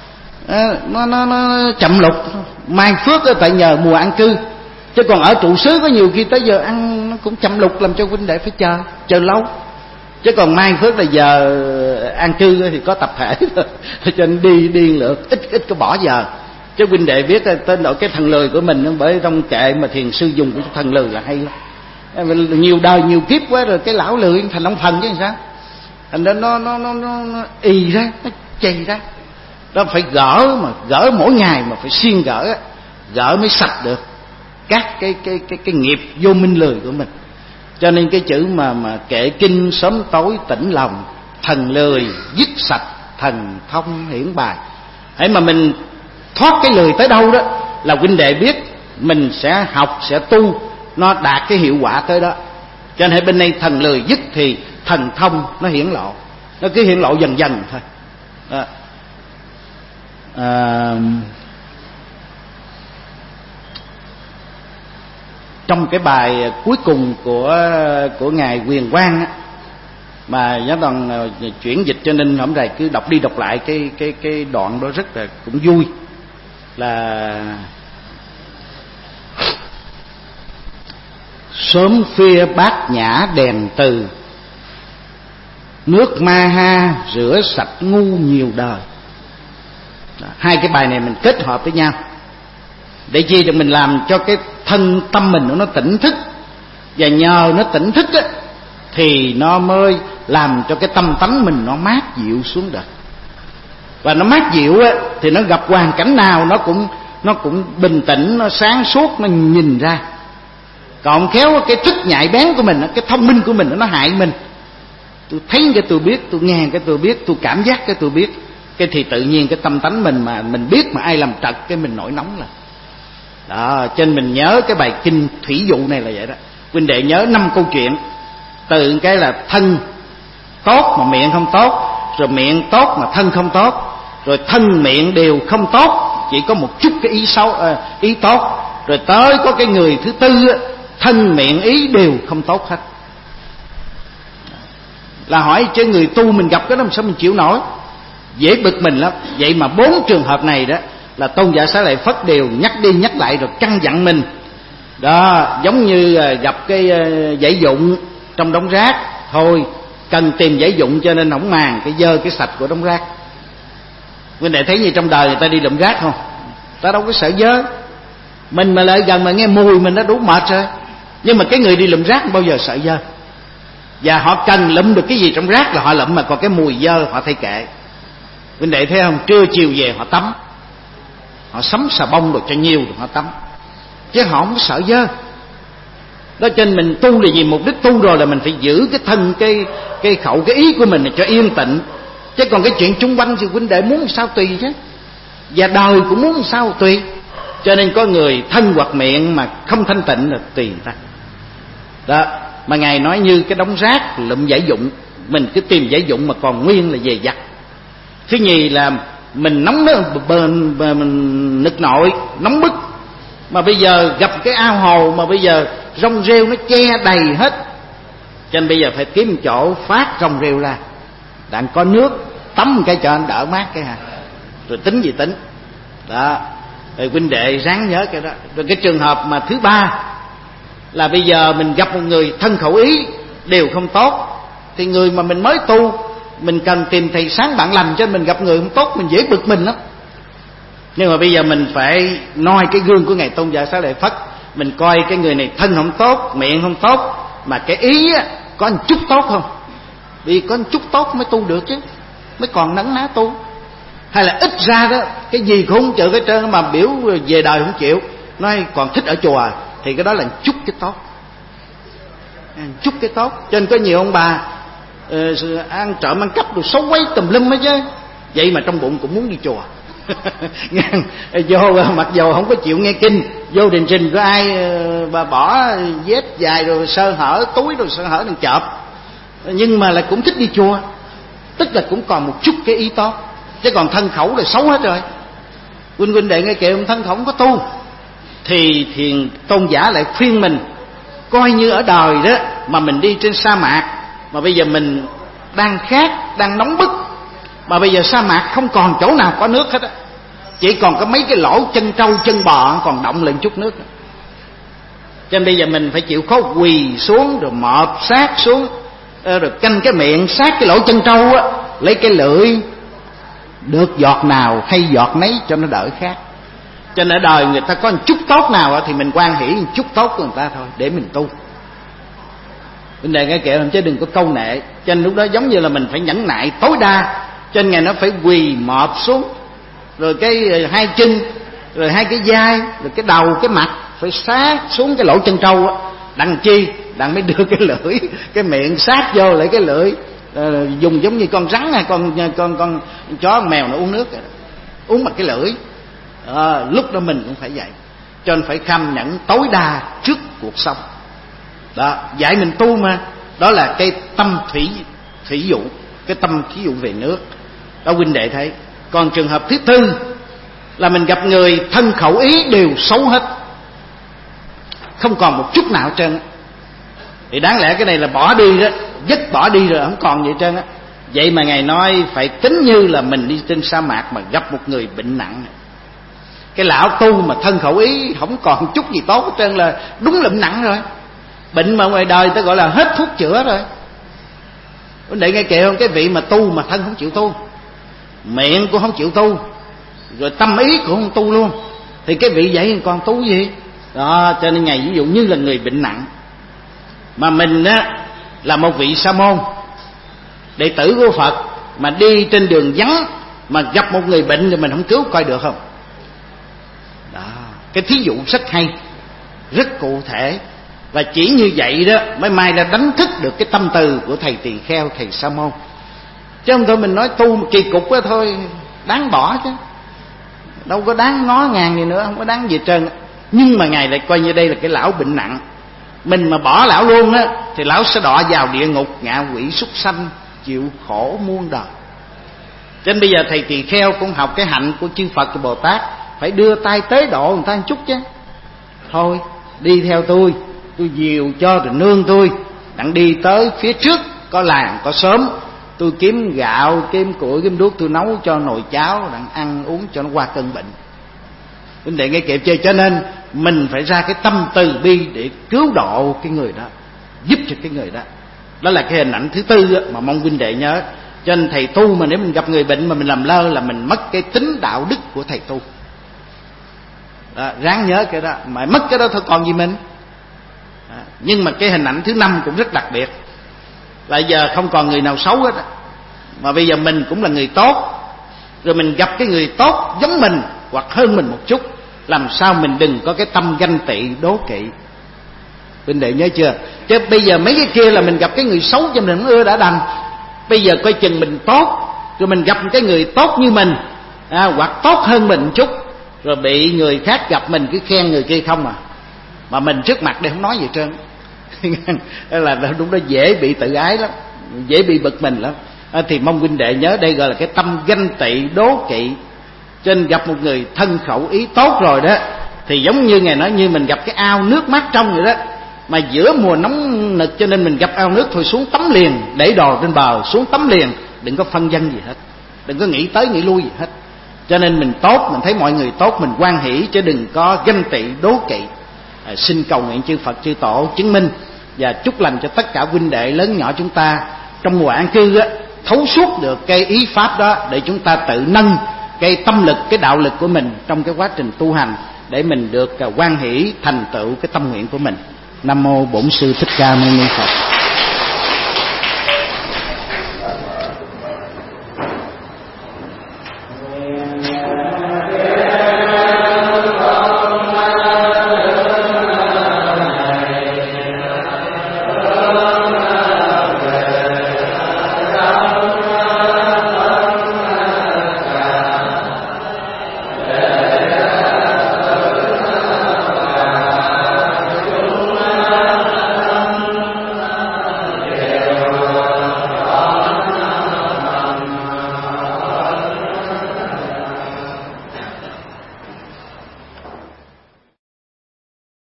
Nó chậm lục. Mai phước tại nhờ mùa an cư, chứ còn ở trụ xứ có nhiều khi tới giờ ăn nó cũng chậm lục, làm cho huynh đệ phải chờ lâu. Chứ còn mai phước là giờ an cư thì có tập thể thôi, cho nên đi lượt ít có bỏ giờ. Chứ huynh đệ biết tên đội cái thần lười của mình, bởi trong kệ mà thiền sư dùng cái thần lười là hay lắm. Nhiều đời nhiều kiếp quá rồi cái lão lười thành ông thần chứ sao. Thành ra nó ì ra, nó chày ra. Đó phải gỡ mỗi ngày mà phải xuyên gỡ mới sạch được các cái nghiệp vô minh lười của mình. Cho nên cái chữ mà kệ kinh sớm tối tỉnh lòng, thần lười dứt sạch, thần thông hiển bài. Hãy mà mình thoát cái lười tới đâu đó là huynh đệ biết mình sẽ học, sẽ tu, nó đạt cái hiệu quả tới đó. Cho nên bên đây thần lười dứt thì thần thông nó hiển lộ, nó cứ hiển lộ dần dần thôi đó. Trong cái bài cuối cùng của ngài Quyền Quang á, mà Giáo Đoàn chuyển dịch cho nên hôm nay cứ đọc đi đọc lại cái đoạn đó rất là cũng vui, là sớm phia bát nhã đèn từ, nước ma ha rửa sạch ngu nhiều đời. Hai cái bài này mình kết hợp với nhau để chi cho mình làm cho cái thân tâm mình nó tỉnh thức, và nhờ nó tỉnh thức á, thì nó mới làm cho cái tâm tánh mình nó mát dịu xuống đời. Và nó mát dịu á, thì nó gặp hoàn cảnh nào nó cũng bình tĩnh, nó sáng suốt, nó nhìn ra. Còn khéo cái thức nhạy bén của mình, cái thông minh của mình nó hại mình. Tôi thấy cái tôi biết, tôi nghe cái tôi biết, tôi cảm giác cái tôi biết, cái thì tự nhiên cái tâm tánh mình mà mình biết mà ai làm trật cái mình nổi nóng lên. Đó, cho nên mình nhớ cái bài kinh thủy dụ này là vậy đó. Huynh đệ nhớ 5 câu chuyện. Từ cái là thân tốt mà miệng không tốt, rồi miệng tốt mà thân không tốt, rồi thân miệng đều không tốt, chỉ có một chút cái ý xấu, ý tốt, rồi tới có cái người thứ tư, thân miệng ý đều không tốt hết. Là hỏi chứ người tu mình gặp cái đó làm sao mình chịu nổi, dễ bực mình lắm. Vậy mà 4 trường hợp này đó là Tôn giả Xá Lợi Phất đều nhắc đi nhắc lại rồi căn dặn mình. Đó, giống như gặp cái dãy dụng trong đống rác, thôi cần tìm dãy dụng cho nên không màng cái dơ cái sạch của đống rác. Quý vị thấy như trong đời người ta đi lụm rác không? Ta đâu có sợ dơ. Mình mà lại gần mà nghe mùi mình đã đủ mệt rồi. Nhưng mà cái người đi lụm rác bao giờ sợ dơ. Và họ cần lụm được cái gì trong rác là họ lụm, mà còn cái mùi dơ họ thay kệ. Quý vị thấy không? Trưa chiều về họ tắm, họ sắm xà bông được cho nhiều rồi họ tắm, chứ họ không có sợ dơ. Đó, cho nên mình tu là gì? Mục đích tu rồi là mình phải giữ cái thân, cái khẩu, cái ý của mình cho yên tịnh. Chứ còn cái chuyện chung quanh thì huynh đệ muốn sao tùy chứ, và đời cũng muốn sao tùy. Cho nên có người thân hoặc miệng mà không thanh tịnh là tùy người ta. Đó, mà Ngài nói như cái đống rác lụm giải dụng, mình cứ tìm giải dụng mà còn nguyên là về giặt. Thứ nhì là mình nóng đó, mình nực nội, nóng bức, mà bây giờ gặp cái ao hồ mà bây giờ rong rêu nó che đầy hết, cho nên bây giờ phải kiếm một chỗ phát rong rêu ra, đặng có nước tắm cái cho anh đỡ mát cái hà, rồi tính gì tính. Đó, rồi huynh đệ ráng nhớ cái đó. Rồi cái trường hợp mà thứ ba là bây giờ mình gặp một người thân khẩu ý đều không tốt, thì người mà mình mới tu mình cần tìm thầy sáng bạn lành, cho mình gặp người không tốt mình dễ bực mình lắm. Nhưng mà bây giờ mình phải noi cái gương của Ngài Tôn giả Xá Lợi Phất, mình coi cái người này thân không tốt, miệng không tốt, mà cái ý á, có một chút tốt không? Vì có một chút tốt mới tu được chứ, mới còn nấn ná tu. Hay là ít ra đó cái gì cũng không chịu cái trơn, mà biểu về đời không chịu, nói còn thích ở chùa, thì cái đó là chút cái tốt, chút cái tốt. Cho nên có nhiều ông bà ăn trộm ăn cắp rồi xấu quấy tùm lum hết chứ, vậy mà trong bụng cũng muốn đi chùa. Vô mặc dù không có chịu nghe kinh, vô đình trình có ai bà bỏ vết dài rồi sơ hở túi rồi sơ hở đằng chợp, nhưng mà là cũng thích đi chùa, tức là cũng còn một chút cái ý tốt. Chứ còn thân khẩu là xấu hết rồi. Huynh đệ nghe kìa, thân khẩu không có tu, thì thiền tôn giả lại khuyên mình coi như ở đời đó mà mình đi trên sa mạc, mà bây giờ mình đang khát, đang nóng bức, mà bây giờ sa mạc không còn chỗ nào có nước hết á, chỉ còn có mấy cái lỗ chân trâu chân bò còn động lên chút nước. Cho nên bây giờ mình phải chịu khó quỳ xuống rồi mọp sát xuống, rồi canh cái miệng sát cái lỗ chân trâu á, lấy cái lưỡi được giọt nào hay giọt nấy cho nó đỡ khát. Cho nên ở đời người ta có một chút tốt nào thì mình quan hỷ một chút tốt của người ta thôi để mình tu. Vấn đề nghe kệ chứ đừng có câu nệ. Cho nên lúc đó giống như là mình phải nhẫn nại tối đa. Cho nên Ngài nó phải quỳ mọp xuống, rồi cái hai chân, rồi hai cái vai, rồi cái đầu, cái mặt phải sát xuống cái lỗ chân trâu á. Đặng chi? Đặng mới đưa cái lưỡi, cái miệng sát vô lại cái lưỡi, dùng giống như con rắn hay con chó con mèo nó uống nước, uống bằng cái lưỡi. Lúc đó mình cũng phải vậy. cho nên phải kham nhẫn tối đa trước cuộc sống. Đó, dạy mình tu mà. Đó là cái tâm thủy dụ, cái tâm thí dụ về nước. Đó huynh đệ thấy. Còn trường hợp thứ tư là mình gặp người thân khẩu ý đều xấu hết, không còn một chút nào hết trơn, thì đáng lẽ cái này là bỏ đi đó, dứt bỏ đi rồi, không còn gì hết trơn á. Vậy mà Ngài nói phải tính như là mình đi trên sa mạc mà gặp một người bệnh nặng. Cái lão tu mà thân khẩu ý không còn chút gì tốt hết trơn là đúng là bệnh nặng rồi. Bệnh mà ngoài đời ta gọi là hết thuốc chữa rồi. Để nghe kìa không, cái vị mà tu mà thân không chịu tu, miệng cũng không chịu tu, rồi tâm ý cũng không tu luôn, thì cái vị vậy còn tu gì đó. Cho nên Ngài ví dụ như là người bệnh nặng, mà mình á là một vị sa môn đệ tử của Phật, mà đi trên đường vắng mà gặp một người bệnh thì mình không cứu coi được không? Đó, cái thí dụ rất hay, rất cụ thể. Và chỉ như vậy đó mới mai là đánh thức được cái tâm từ của thầy tỳ kheo, thầy sa môn. Chứ không thôi mình nói tu kỳ cục đó thôi, đáng bỏ chứ, đâu có đáng ngó ngàng gì nữa, không có đáng gì trơn. Nhưng mà Ngài lại coi như đây là cái lão bệnh nặng, mình mà bỏ lão luôn á thì lão sẽ đọa vào địa ngục, ngạ quỷ súc sanh, chịu khổ muôn đời. Cho nên bây giờ thầy tỳ kheo cũng học cái hạnh của chư Phật và Bồ Tát, phải đưa tay tế độ người ta một chút chứ. Thôi đi theo tôi dìu cho rồi nương tôi, đặng đi tới phía trước có làng có xóm, tôi kiếm gạo, kiếm củi, kiếm đuốc, tôi nấu cho nồi cháo đặng ăn uống cho nó qua cơn bệnh. Vấn đề nghe kịp chơi. Cho nên mình phải ra cái tâm từ bi để cứu độ cái người đó, giúp cho cái người đó. Đó là cái hình ảnh thứ tư mà mong huynh đệ nhớ. Cho nên thầy tu mà nếu mình gặp người bệnh mà mình làm lơ là mình mất cái tính đạo đức của thầy tu đó, ráng nhớ cái đó. Mà mất cái đó thôi còn gì mình đó. Nhưng mà cái hình ảnh thứ năm cũng rất đặc biệt, là giờ không còn người nào xấu hết đó, mà bây giờ mình cũng là người tốt. Rồi mình gặp cái người tốt giống mình hoặc hơn mình một chút, làm sao mình đừng có cái tâm ganh tị đố kỵ. Huynh đệ nhớ chưa? Chứ bây giờ mấy cái kia là mình gặp cái người xấu cho mình không ưa đã đành. Bây giờ coi chừng mình tốt, rồi mình gặp cái người tốt như mình hoặc tốt hơn mình một chút, rồi bị người khác gặp mình cứ khen người kia không mà mình trước mặt đây không nói gì trơn. Là đúng đó, dễ bị tự ái lắm, dễ bị bực mình lắm. Thì mong huynh đệ nhớ đây gọi là cái tâm ganh tị đố kỵ. Cho nên gặp một người thân khẩu ý tốt rồi đó, thì giống như Ngài nói, như mình gặp cái ao nước mát trong vậy đó. Mà giữa mùa nóng nực cho nên mình gặp ao nước thôi xuống tắm liền, để đồ trên bờ xuống tắm liền, đừng có phân vân gì hết, đừng có nghĩ tới nghĩ lui gì hết. Cho nên mình tốt, mình thấy mọi người tốt mình hoan hỷ, chứ đừng có ganh tị đố kỵ. Xin cầu nguyện chư Phật chư Tổ chứng minh và chúc lành cho tất cả huynh đệ lớn nhỏ chúng ta trong mùa an cư thấu suốt được cái ý pháp đó, để chúng ta tự nâng cái tâm lực, cái đạo lực của mình trong cái quá trình tu hành, để mình được hoan hỷ thành tựu cái tâm nguyện của mình. Nam mô Bổn Sư Thích Ca Mâu Ni Phật.